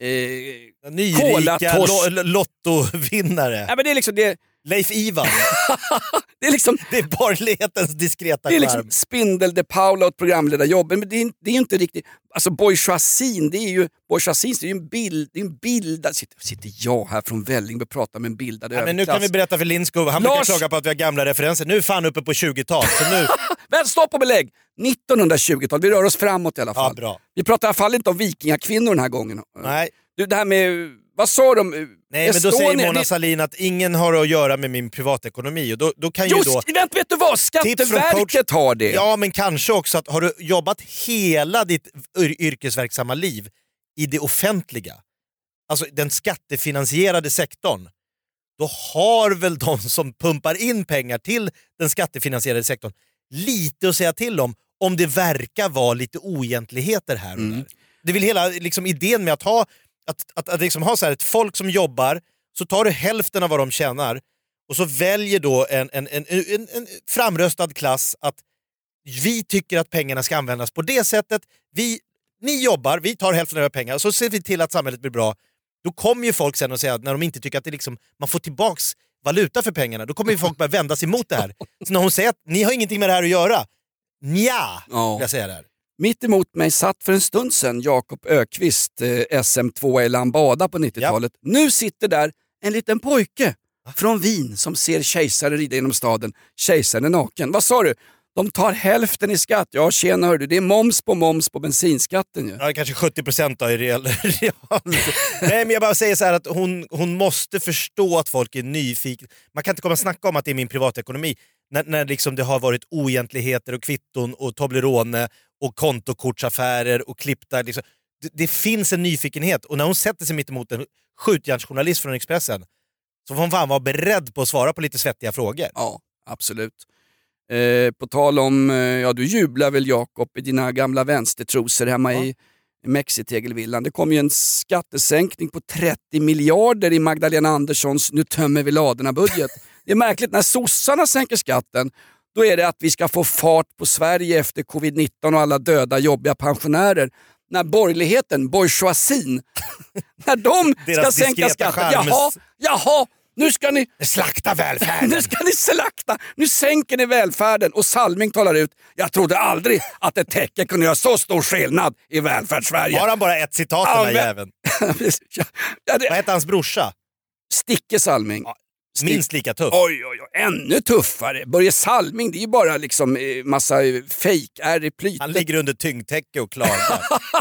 B: eh,
A: nyrika lo- lottovinnare.
B: Ja, men det är liksom det.
A: Leif Ivan.
B: det är liksom
A: det är borgerlighetens diskreta
B: det är
A: skärm.
B: liksom Spindel de Paula och programledarjobben, men det är, det är ju inte riktigt, alltså bourgeoisien, det är ju bourgeoisien, det är ju en bild, det är en bildad, sitter, sitter jag här från Välling och pratar med en bildad
A: ja,
B: överklass.
A: men nu kan vi berätta för Lindskog, han
B: Lars...
A: brukar klaga på att vi har gamla referenser, nu är fan uppe på tjugotal, så nu...
B: Men stopp och belägg, nittonhundratjugotal, vi rör oss framåt i alla fall.
A: Ja, bra.
B: Vi pratar i alla fall inte om vikingakvinnor den här gången.
A: Nej.
B: Du, det här med, vad sa de?
A: Nej, men då säger Mona Sahlin att ingen har att göra med min privatekonomi. Och då, då kan
B: Just,
A: ju då,
B: vet, vet du vad? Skatteverket har det.
A: Ja, men kanske också att har du jobbat hela ditt yr- yrkesverksamma liv i det offentliga, alltså den skattefinansierade sektorn, då har väl de som pumpar in pengar till den skattefinansierade sektorn lite att säga till om, om det verkar vara lite oegentligheter här och
B: Mm.
A: där. Det är väl hela liksom, idén med att ha Att, att, att liksom ha så här ett folk som jobbar, så tar du hälften av vad de tjänar och så väljer då en, en, en, en, en framröstad klass att vi tycker att pengarna ska användas på det sättet. Vi, ni jobbar, vi tar hälften av era pengar och så ser vi till att samhället blir bra. Då kommer ju folk sen och säga att när de inte tycker att det liksom, man får tillbaks valuta för pengarna, då kommer ju folk börja vända sig emot det här. Så när hon säger att ni har ingenting med det här att göra, nja,
B: Ja.
A: vill jag säga det här.
B: Mitt emot mig satt för en stund sedan Jakob Ökvist, eh, S M två i Lambada på nittiotalet. Ja. Nu sitter där en liten pojke från Wien som ser kejsaren rida genom staden. Kejsaren är naken. Vad sa du? De tar hälften i skatt. Ja, tjena hör du. Det är moms på moms på bensinskatten ju.
A: Ja, kanske sjuttio procent då i real... real. Nej, men jag bara säger så här att hon, hon måste förstå att folk är nyfikna. Man kan inte komma och snacka om att det är min privatekonomi. När, när liksom det har varit oegentligheter och kvitton och Toblerone och kontokortsaffärer och klippta. Liksom. Det, det finns en nyfikenhet. Och när hon sätter sig mitt emot en skjutjärnsjournalist från Expressen, så får hon fan vara beredd på att svara på lite svettiga frågor.
B: Ja, absolut. Eh, på tal om, eh, ja du jublar väl Jakob i dina gamla vänstertrosor hemma ja. i Mexitegelvillan. Det kom ju en skattesänkning på trettio miljarder i Magdalena Anderssons nu tömmer vi ladorna-budget. Det är märkligt, när sossarna sänker skatten, då är det att vi ska få fart på Sverige efter covid nitton och alla döda jobbiga pensionärer. När borgerligheten, bourgeoisien, när de ska sänka skatten, jaha, jaha, nu ska ni
A: slakta välfärden.
B: Nu ska ni slakta, nu sänker ni välfärden. Och Salming talar ut, jag trodde aldrig att ett täcke kunde göra så stor skillnad i välfärdssverige.
A: Har han bara ett citat den här jäveln?
B: ja, det...
A: Vad heter hans brorsa?
B: Sticke Salming.
A: Ja, minst lika tuff.
B: Oj, oj, oj, ännu tuffare. Börje Salming, det är ju bara liksom eh, massa fake är i plytet.
A: Han ligger under tyngdtäcke och klagar.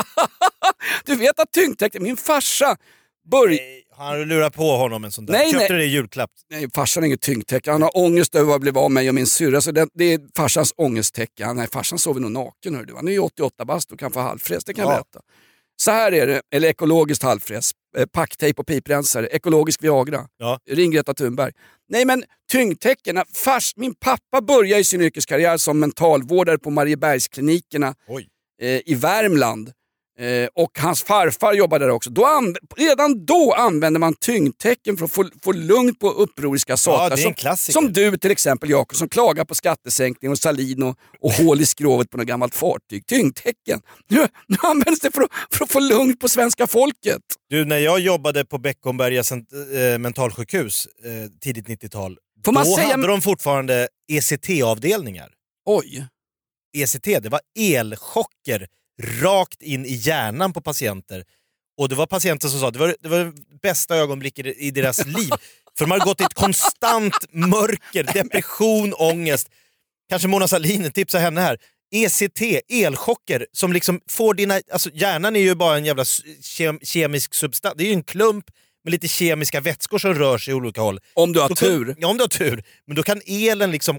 B: Du vet att tyngdtäcke, min farsa Börje...
A: Har du lurat på honom en sån där?
B: Nej,
A: Köpte
B: nej.
A: du det i julklapp?
B: Nej, farsan är inget tyngdtäcke. Han har ångest över att bli av mig och min syrra. Så det, det är farsans ångesttäcke. Han, nej, farsan sover nog naken. Hör du. Han är ju åttioåtta bast och kan få halvfräs. Det kan jag
A: ja.
B: berätta. Så här är det. Eller ekologiskt halvfräs. Eh, packtejp och piprensare. Ekologisk Viagra.
A: Ja.
B: Ring Greta Thunberg. Nej, men tyngdtäckena. Fars, min pappa började i sin yrkeskarriär som mentalvårdare på Mariebergsklinikerna eh, i Värmland. Eh, och hans farfar jobbade där också. Då anv- redan då använde man tyngdtecken för att få, få lugnt på upproriska saker.
A: Ja,
B: som, som du till exempel Jakob, som klagar på skattesänkning och Salin och, och hål i skrovet på något gammalt fartyg. Tyngdtecken. Nu, nu används det för att, för att få lugnt på svenska folket.
A: Du, när jag jobbade på Beckomberga äh, mentalsjukhus äh, tidigt nittiotal,
B: Får man
A: då
B: säga...
A: hade de fortfarande E C T-avdelningar.
B: Oj.
A: E C T, det var elchocker rakt in i hjärnan på patienter. Och det var patienter som sa det var det var det bästa ögonblicket i deras liv. För de har gått i ett konstant mörker, depression, ångest. Kanske Mona Sahlin, tipsa henne här. E C T, elchocker, som liksom får dina... Alltså hjärnan är ju bara en jävla kem, kemisk substans. Det är ju en klump med lite kemiska vätskor som rör sig i olika håll.
B: Om du har
A: då
B: tur.
A: Kan, ja, om du har tur. Men då kan elen liksom...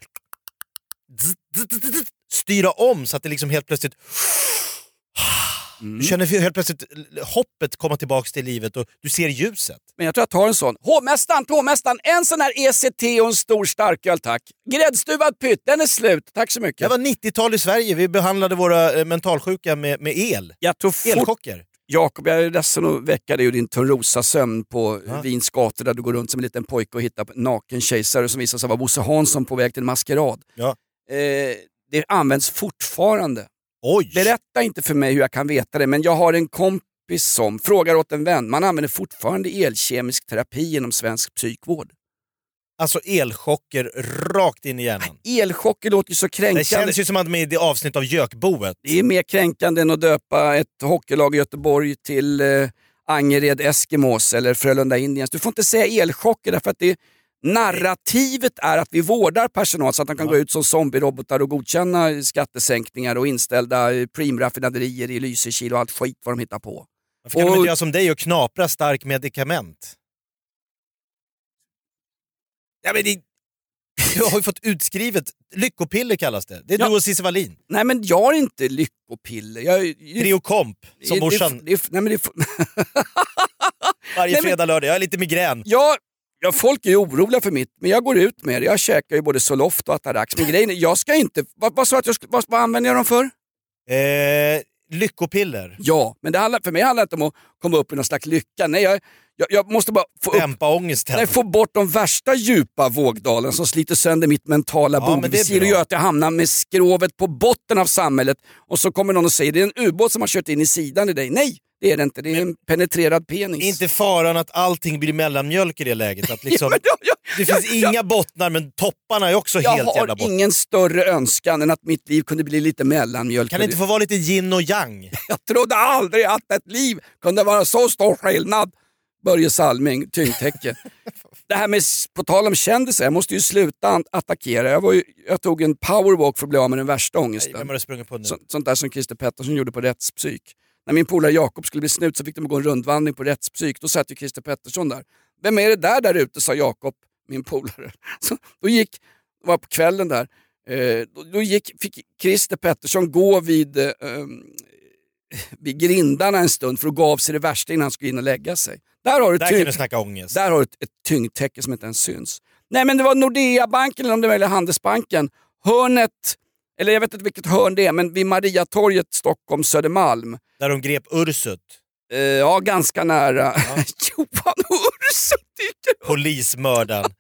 A: styra om så att det liksom helt plötsligt Mm. Du känner helt plötsligt hoppet komma tillbaka till livet och du ser ljuset.
B: Men jag tror jag tar en sån. Hovmästaren, hovmästaren, en sån här E C T och en stor starköl tack. Gräddstuvad pytt, den är slut. Tack så mycket.
A: Det var nittiotal i Sverige, vi behandlade våra eh, mentalsjuka med, med el.
B: Jag tror fort...
A: Elchocker.
B: Jakob, jag är ledsen att väcka dig ur din Törnrosa-sömn på
A: ja.
B: Wiens gator där du går runt som en liten pojke och hittar en naken kejsare som visar sig vara Bosse Hansson på väg till en maskerad.
A: Ja.
B: Eh, det används fortfarande.
A: Oj.
B: Berätta inte för mig hur jag kan veta det, men jag har en kompis som frågar åt en vän. Man använder fortfarande elkemisk terapi inom svensk psykvård.
A: Alltså elchocker rakt in i hjärnan.
B: Elchocker låter ju så kränkande.
A: Det känns ju som att med i det avsnitt av Jökboet.
B: Det är mer kränkande än att döpa ett hockeylag i Göteborg till eh, Angered Eskimos eller Frölunda Indians. Du får inte säga elchocker därför att det narrativet är att vi vårdar personal så att de kan ja. gå ut som zombierobotar och godkänna skattesänkningar och inställda primraffinaderier i Lysekil och allt skit vad de hittar på.
A: Varför kan och... de inte göra som dig och knapra stark medikament? Ja, men det... Jag har ju fått utskrivet, lyckopiller kallas det. Det är ja. du och Cissi Wallin.
B: Nej men jag har inte lyckopiller. Jag...
A: Triokomp, som
B: det,
A: morsan.
B: Det, det, nej, men det...
A: Varje
B: nej,
A: fredag,
B: men...
A: lördag, jag har lite migrän.
B: Ja, ja, folk är ju oroliga för mitt, men jag går ut med det. Jag käkar ju både Zoloft och Atarax. Men grejen är, jag ska inte... Vad, vad sa att jag ska... vad, vad använder jag dem för?
A: Eh, lyckopiller.
B: Ja, men det handlar, för mig handlar det inte om att komma upp i någon slags lycka. Nej, jag... Jag, jag måste bara få,
A: dämpa ångesten.
B: Nej, få bort de värsta djupa vågdalen som sliter sönder mitt mentala
A: ja,
B: bogvisir och gör att jag hamnar med skrovet på botten av samhället. Och så kommer någon och säger det är en ubåt som har kört in i sidan i dig. Nej, det är det inte. Det är men, en penetrerad penis.
A: Inte faran att allting blir mellanmjölk i det läget. Att liksom, ja, ja, ja, det finns ja, inga ja. bottnar men topparna är också
B: jag
A: helt jävla bort.
B: Jag har ingen större önskan än att mitt liv kunde bli lite mellanmjölk.
A: Kan det inte få vara lite yin och yang?
B: Jag trodde aldrig att ett liv kunde vara så stor skillnad. Börje Salming, tyngdtäcke. Det här med, på tal om kändisar, jag måste ju sluta attackera. Jag, var ju, jag tog en powerwalk för att bli av med den värsta ångesten.
A: Nej, vem har du sprungit på nu?
B: Så, sånt där som Christer Pettersson gjorde på rättspsyk. När min polare Jakob skulle bli snut så fick de gå en rundvandring på rättspsyk. Då satt ju Christer Pettersson där. Vem är det där där ute, sa Jakob, min polare. Så då gick, det var på kvällen där, eh, då, då gick, fick Christer Pettersson gå vid... Eh, vid grindarna en stund för att gå av sig det värsta innan han skulle in och lägga sig. Där har du,
A: där
B: tyng-
A: kan du snacka ångest.
B: Där har du ett, ett tyngdtäcke som inte ens syns. Nej men det var Nordea-banken eller om det var Handelsbanken. Hörnet, eller jag vet inte vilket hörn det är, men vid Mariatorget, Stockholm, Södermalm.
A: Där de grep Ursut.
B: Uh, ja, ganska nära. Ja. Johan Ursut dyker upp.
A: Polismördaren.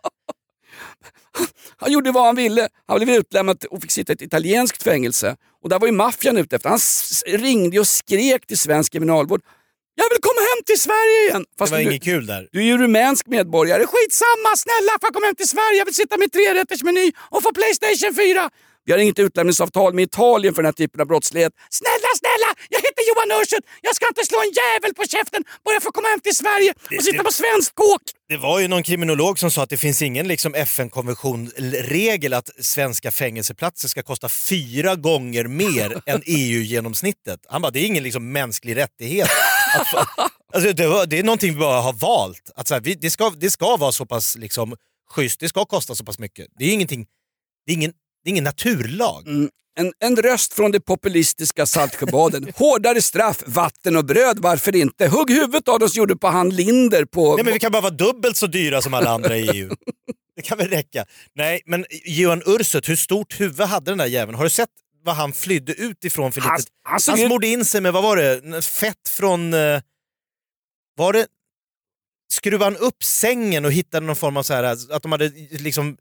B: Han gjorde vad han ville. Han blev utlämnad och fick sitta i ett italienskt fängelse. Och där var ju maffian ute efter. Han s- ringde och skrek till svensk kriminalvård. Jag vill komma hem till Sverige igen. Fast
A: det var
B: du,
A: inget kul där.
B: Du är ju rumänsk medborgare. Skitsamma, snälla, får jag komma hem till Sverige? Jag vill sitta med trerättersmeny och få PlayStation fyra. Vi har inget utlämningsavtal med Italien för den här typen av brottslighet. Snälla, snälla, jag heter Johan Ursut. Jag ska inte slå en jävel på käften bara jag får komma hem till Sverige och det, sitta det, på svensk kåk.
A: Det var ju någon kriminolog som sa att det finns ingen liksom F N-konvention-regel att svenska fängelseplatser ska kosta fyra gånger mer än E U-genomsnittet. Han bara, det är ingen liksom mänsklig rättighet. Att, alltså, det, var, det är någonting vi bara har valt. Att så här, vi, det, ska, det ska vara så pass liksom, schysst, det ska kosta så pass mycket. Det är ingenting, det är ingen... Det är ingen naturlag.
B: Mm. En, en röst från de populistiska Saltsjöbaden. Hårdare straff, vatten och bröd, varför inte? Hugg huvudet av oss gjorde på han Linder på...
A: Nej men vi kan bara vara dubbelt så dyra som alla andra i E U. Det kan väl räcka. Nej men Johan Ursut, hur stort huvud hade den där jäveln? Har du sett vad han flydde ut ifrån för
B: han,
A: litet?
B: Han,
A: han smorde in sig med, vad var det? Fett från... Var det... Skruvade han upp sängen och hittade någon form av så här... Att de hade liksom...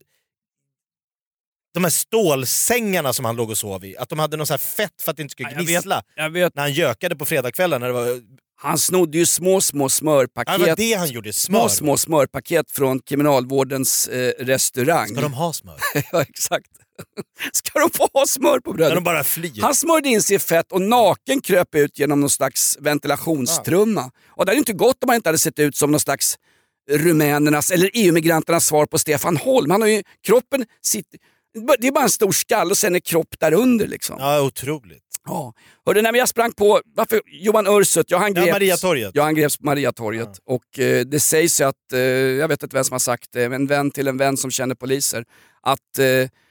A: De här stålsängarna som han låg och sov i. Att de hade någon så här fett för att det inte skulle gnissla.
B: Jag vet, jag vet.
A: När han gökade på fredagskvällen. När det var...
B: Han snodde ju små, små smörpaket.
A: Ja, det var det han gjorde, smör.
B: Små, små smörpaket från kriminalvårdens eh, restaurang.
A: Ska de ha smör?
B: Ja, exakt. Ska de få ha smör på brödet?
A: När de bara flyr.
B: Han smörjde in sig i fett och naken kröp ut genom någon slags ventilationstrumma. Ja. Och det hade inte gått om han inte hade sett ut som någon slags rumänernas eller E U-migranternas svar på Stefan Holm. Han har ju, kroppen sitter... Det är bara en stor skall och sen är kropp där under liksom.
A: Ja, otroligt.
B: Ja. Hörde, när jag sprang på, varför Johan Ursut, ja, han greps,
A: ja, Mariatorget.
B: Ja, han greps på Mariatorget. Ja. Och eh, det sägs ju att, eh, jag vet inte vem som har sagt det, en vän till en vän som känner poliser, att eh,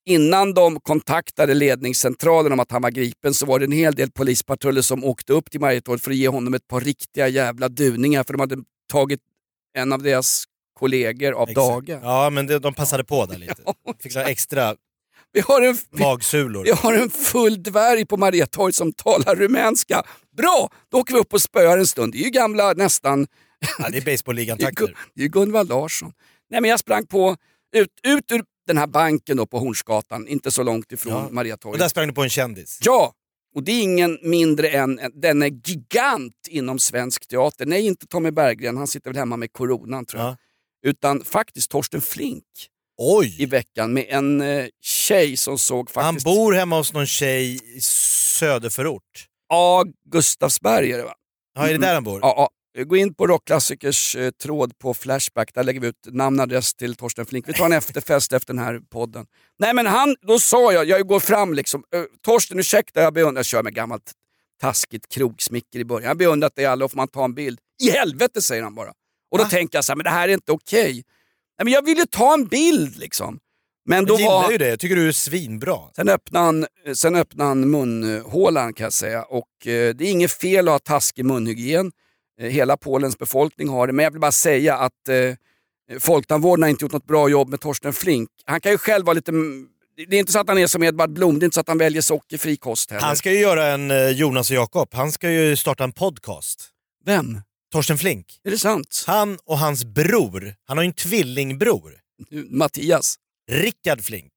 B: innan de kontaktade ledningscentralen om att han var gripen så var det en hel del polispatruller som åkte upp till Mariatorget för att ge honom ett par riktiga jävla duningar för de hade tagit en av deras kollegor av
A: Exakt.
B: dagen.
A: Ja, men det, de passade på där lite. Fick några extra
B: Vi har en,
A: magsulor.
B: vi har en full dvärg på Mariatorget som talar rumänska. Bra, då åker vi upp och spöar en stund. Det är ju gamla nästan...
A: Ja, det är baseballligan
B: Det är,
A: takter.
B: Gun- det är Gunvald Larsson. Nej, men jag sprang på ut, ut ur den här banken då på Hornsgatan, inte så långt ifrån
A: Ja.
B: Mariatorget.
A: Och där sprang du på en kändis.
B: Ja, och det är ingen mindre än den är gigant inom svensk teater. Nej, inte Tommy Berggren, han sitter väl hemma med coronan tror jag.
A: Ja.
B: Utan faktiskt Torsten Flink i
A: Oj!
B: veckan med en eh, tjej som såg faktiskt...
A: Han bor hemma hos någon tjej i söderförort.
B: Ja, Gustavsberg är det va?
A: Ja, är det där han bor?
B: Ja, ja. Gå in på Rockklassikers eh, tråd på Flashback, där lägger vi ut namn och adress till Torsten Flink. Vi tar en efterfest efter den här podden. Nej men han, då sa jag, jag går fram liksom, uh, Torsten ursäkta, jag beundrar, jag kör med gammalt taskigt krogsmicker i början. Jag beundrar att det är alla, och får man ta en bild. I helvete säger han bara. Och då
A: Va?
B: tänker jag så här, men det här är inte okej. Okay. Nej men jag vill ju ta en bild liksom. Men då
A: Jag gillar
B: var...
A: ju det, jag tycker du är svinbra.
B: Sen öppnade han, sen öppnade han munhålan kan jag säga. Och eh, det är inget fel att ha taskig munhygien. Eh, hela Polens befolkning har det. Men jag vill bara säga att eh, Folktandvården har inte gjort något bra jobb med Torsten Flink. Han kan ju själv vara lite... Det är inte så att han är som Edvard Blom. Det är inte så att han väljer sockerfri kost heller.
A: Han ska ju göra en eh, Jonas och Jakob. Han ska ju starta en podcast.
B: Vem?
A: Torsten Flink.
B: Är det sant?
A: Han och hans bror, han har ju en tvillingbror.
B: Mattias.
A: Rickard Flink.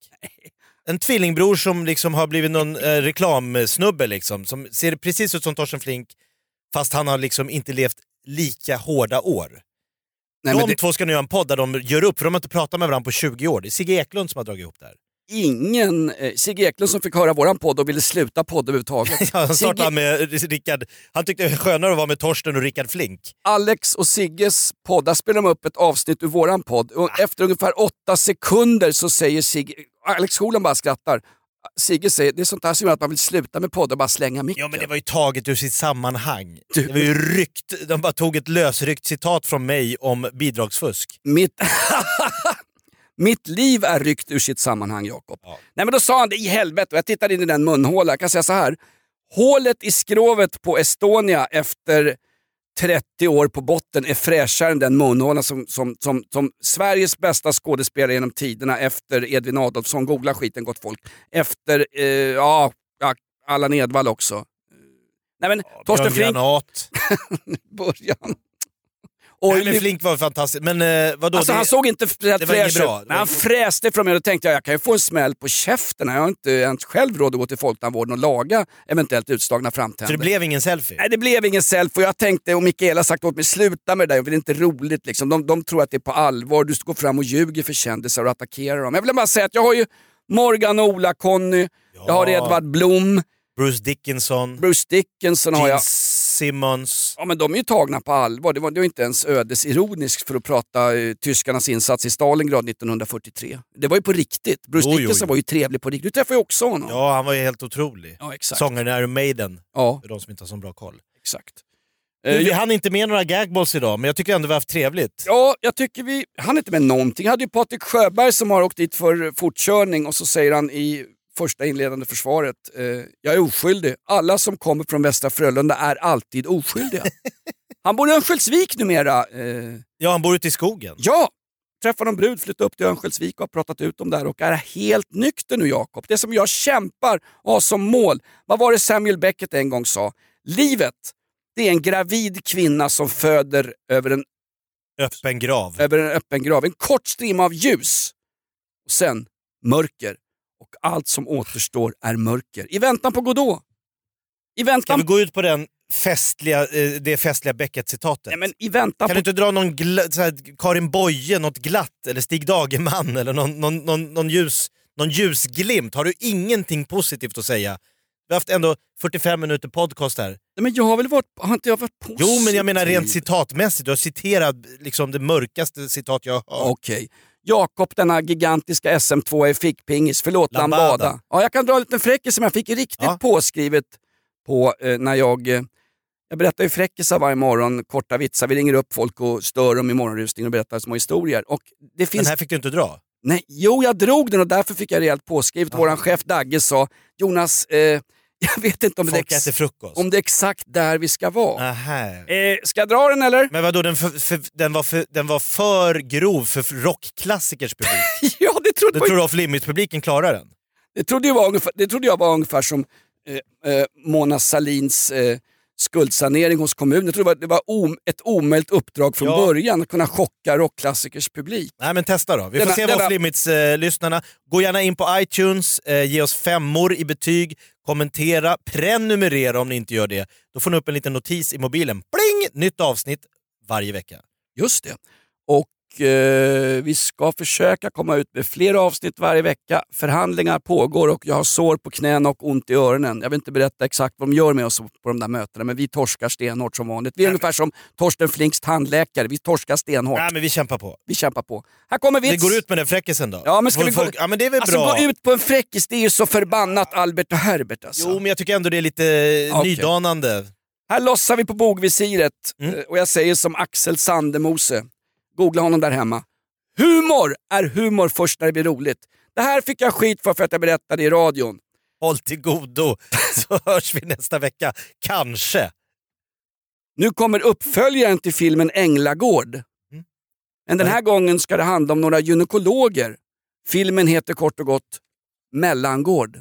A: En tvillingbror som liksom har blivit någon eh, reklamsnubbe liksom. Som ser precis ut som Torsten Flink. Fast han har liksom inte levt lika hårda år.
B: Nej,
A: de
B: men det...
A: två ska nu göra en podd där de gör upp, för de har inte pratat med varandra på tjugo år. Det är Sigge Eklund som har dragit ihop det här.
B: Ingen, eh, Sigge Eklund som fick höra våran podd och ville sluta podd överhuvudtaget.
A: Ja, han startade
B: Sigge...
A: med Rickard. Han tyckte det var skönare att vara med Torsten och Rickard Flink.
B: Alex och Sigges podd, där spelar de upp ett avsnitt ur våran podd. Och efter ungefär åtta sekunder så säger Sigge, Alex Skolan bara skrattar. Sigge säger, det är sånt här som gör att man vill sluta med podd och bara slänga micken.
A: Ja, men det var ju taget ur sitt sammanhang.
B: Du...
A: Det var ju ryckt. De bara tog ett lösryckt citat från mig om bidragsfusk.
B: Mitt... Mitt liv är ryckt ur sitt sammanhang, Jakob.
A: Ja.
B: Nej men då sa han det i helvete och jag tittade in i den munhålan. Jag kan säga så här. Hålet i skrovet på Estonia efter trettio år på botten är fräschare än den munhålan som, som, som, som Sveriges bästa skådespelare genom tiderna efter Edvin Adolfsson. Googla skiten gott folk. Efter, eh, ja, Allan Edwall också. Nej men, ja, Torsten Flink...
A: Granat.
B: Början.
A: Nej, men Flink var fantastisk. Men eh, vadå?
B: Alltså
A: det,
B: han såg inte fräsch ut.
A: Bra.
B: Men han fräste från mig och tänkte jag, jag kan ju få en smäll på käften. Jag har inte ens själv råd att gå till Folktandvården och laga eventuellt utslagna framtänder.
A: Så det blev ingen selfie?
B: Nej, det blev ingen selfie. Och jag tänkte, och Mikaela sagt åt mig, sluta med det där. Det är inte roligt liksom. De, de tror att det är på allvar. Du går fram och ljuger för kändisar och attackerar dem. Jag vill bara säga att jag har ju Morgan och Ola, Conny. Ja. Jag har Edvard Blom.
A: Bruce Dickinson.
B: Bruce Dickinson har jag.
A: Simmons.
B: Ja, men de är ju tagna på allvar. Det var, det var inte ens ödesironiskt för att prata eh, tyskarnas insats i Stalingrad nittonhundrafyrtiotre. Det var ju på riktigt. Bruce
A: jo,
B: Dickinson
A: jo, jo.
B: var ju trevlig på riktigt. Du träffade ju också honom.
A: Ja, han var ju helt otrolig.
B: Ja, exakt.
A: Sångaren är Iron Maiden.
B: Ja.
A: För de som inte har så bra koll.
B: Exakt.
A: Du, vi
B: Eh,
A: hann inte med några gagballs idag, men jag tycker ändå vi har haft trevligt.
B: Ja, jag tycker vi... Han är inte med någonting. Jag hade ju Patrik Sjöberg som har åkt dit för fortkörning och så säger han i första inledande försvaret, eh, jag är oskyldig. Alla som kommer från Västra Frölunda är alltid oskyldiga. Han bor i Örnsköldsvik numera. Eh,
A: Ja, han bor ute i skogen.
B: ja, träffade en brud, flyttade upp till Örnsköldsvik och har pratat ut om det här och är helt nykter nu, Jakob. Det som jag kämpar och har som mål. Vad var det Samuel Beckett en gång sa? Livet, det är en gravid kvinna som föder över en,
A: Öppen grav.
B: över en öppen grav. En kort strimma av ljus. Och sen mörker. Och allt som återstår är mörker. I väntan på Godot. I
A: Kan
B: väntan...
A: vi gå ut på den festliga, eh, det festliga Beckett-citatet?
B: Nej, men i väntan
A: Kan
B: på...
A: du inte dra någon gla- så här, Karin Boye, något glatt, eller Stig Dagerman, eller någon, någon, någon, någon, ljus, någon ljusglimt? Har du ingenting positivt att säga? Vi har haft ändå fyrtiofem minuter podcast här.
B: Nej, men jag har väl varit... Har inte jag varit positiv?
A: Jo, men jag menar rent citatmässigt. Du har citerat liksom det mörkaste citat jag har hört.
B: Okej. Okay. Jakob, denna gigantiska S M två i fickpingis, förlåt Lambada. Lambada. Ja, jag kan dra en liten fräckis som jag fick riktigt ja. påskrivet på eh, när jag... Eh, jag berättar ju fräckisar varje morgon, korta vitsar. Vi ringer upp folk och stör dem i morgonrusningen och berättar små historier. Och det finns...
A: Den här fick du inte dra?
B: Nej, jo jag drog den och därför fick jag rejält påskrivet. Ah. Våran chef Dagge sa, Jonas, eh, jag vet inte om det, ex-
A: frukost.
B: om det är exakt där vi ska vara.
A: Aha.
B: Eh, ska jag dra den eller?
A: Men vadå, den, för, för, den, var för, den var för grov för rockklassikers publik.
B: Ja, det trodde
A: jag. Tror du Off Limits-publiken klarar den?
B: Det trodde jag var ungefär, det trodde jag var ungefär som eh, eh, Mona Sahlins eh, skuldsanering hos kommunen. Jag trodde det var, det var om, ett omöjligt uppdrag från ja. början att kunna chocka rockklassikers publik.
A: Nej men testa då. Vi får
B: denna,
A: se vad Off Limits-lyssnarna. Eh, Gå gärna in på iTunes, eh, ge oss femmor i betyg, kommentera, prenumerera om ni inte gör det. Då får ni upp en liten notis i mobilen. Pling! Nytt avsnitt varje vecka.
B: Just det. Och eh, vi ska försöka komma ut med fler avsnitt varje vecka. Förhandlingar pågår och jag har sår på knäna och ont i öronen. Jag vill inte berätta exakt vad de gör med oss på de där mötena, men vi torskar stenhårt som vanligt. Vi är Nej, ungefär som Torsten Flinks tandläkare. Vi torskar stenhårt.
A: Nej, men vi kämpar på.
B: Vi kämpar på. Här kommer vits.
A: Det går ut med den fräckisen då.
B: Ja, men ska vi gå...
A: ja, men det är väl
B: alltså,
A: bra.
B: gå ut på en fräckis, det är ju så förbannat Albert och Herbert alltså.
A: Jo, men jag tycker ändå det är lite okay. nydanande.
B: Här lossar vi på bogvisiret
A: mm.
B: och jag säger som Axel Sandemose. Googla honom där hemma. Humor är humor först när det blir roligt. Det här fick jag skit för för att jag berättade i radion.
A: Håll till godo så hörs vi nästa vecka. Kanske.
B: Nu kommer uppföljaren till filmen Änglagård. Mm. Men den här Nej. gången ska det handla om några gynekologer. Filmen heter kort och gott Mellangård.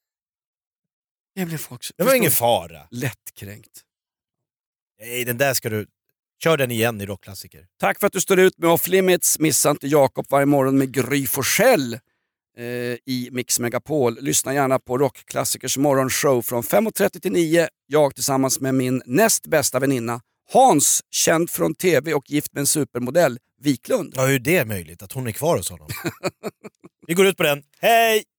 B: Det blev folk...
A: Det var ingen fara.
B: Lättkränkt.
A: Nej, den där ska du... Kör den igen i rockklassiker.
B: Tack för att du står ut med Off Limits. Missa inte Jakob varje morgon med Gry Forssell eh, i Mix Megapol. Lyssna gärna på rockklassikers morgonshow från fem och trettio till nio. Jag tillsammans med min näst bästa väninna Hans, känd från tv och gift med en supermodell, Wiklund.
A: Ja, hur är det möjligt att hon är kvar hos honom? Vi går ut på den. Hej!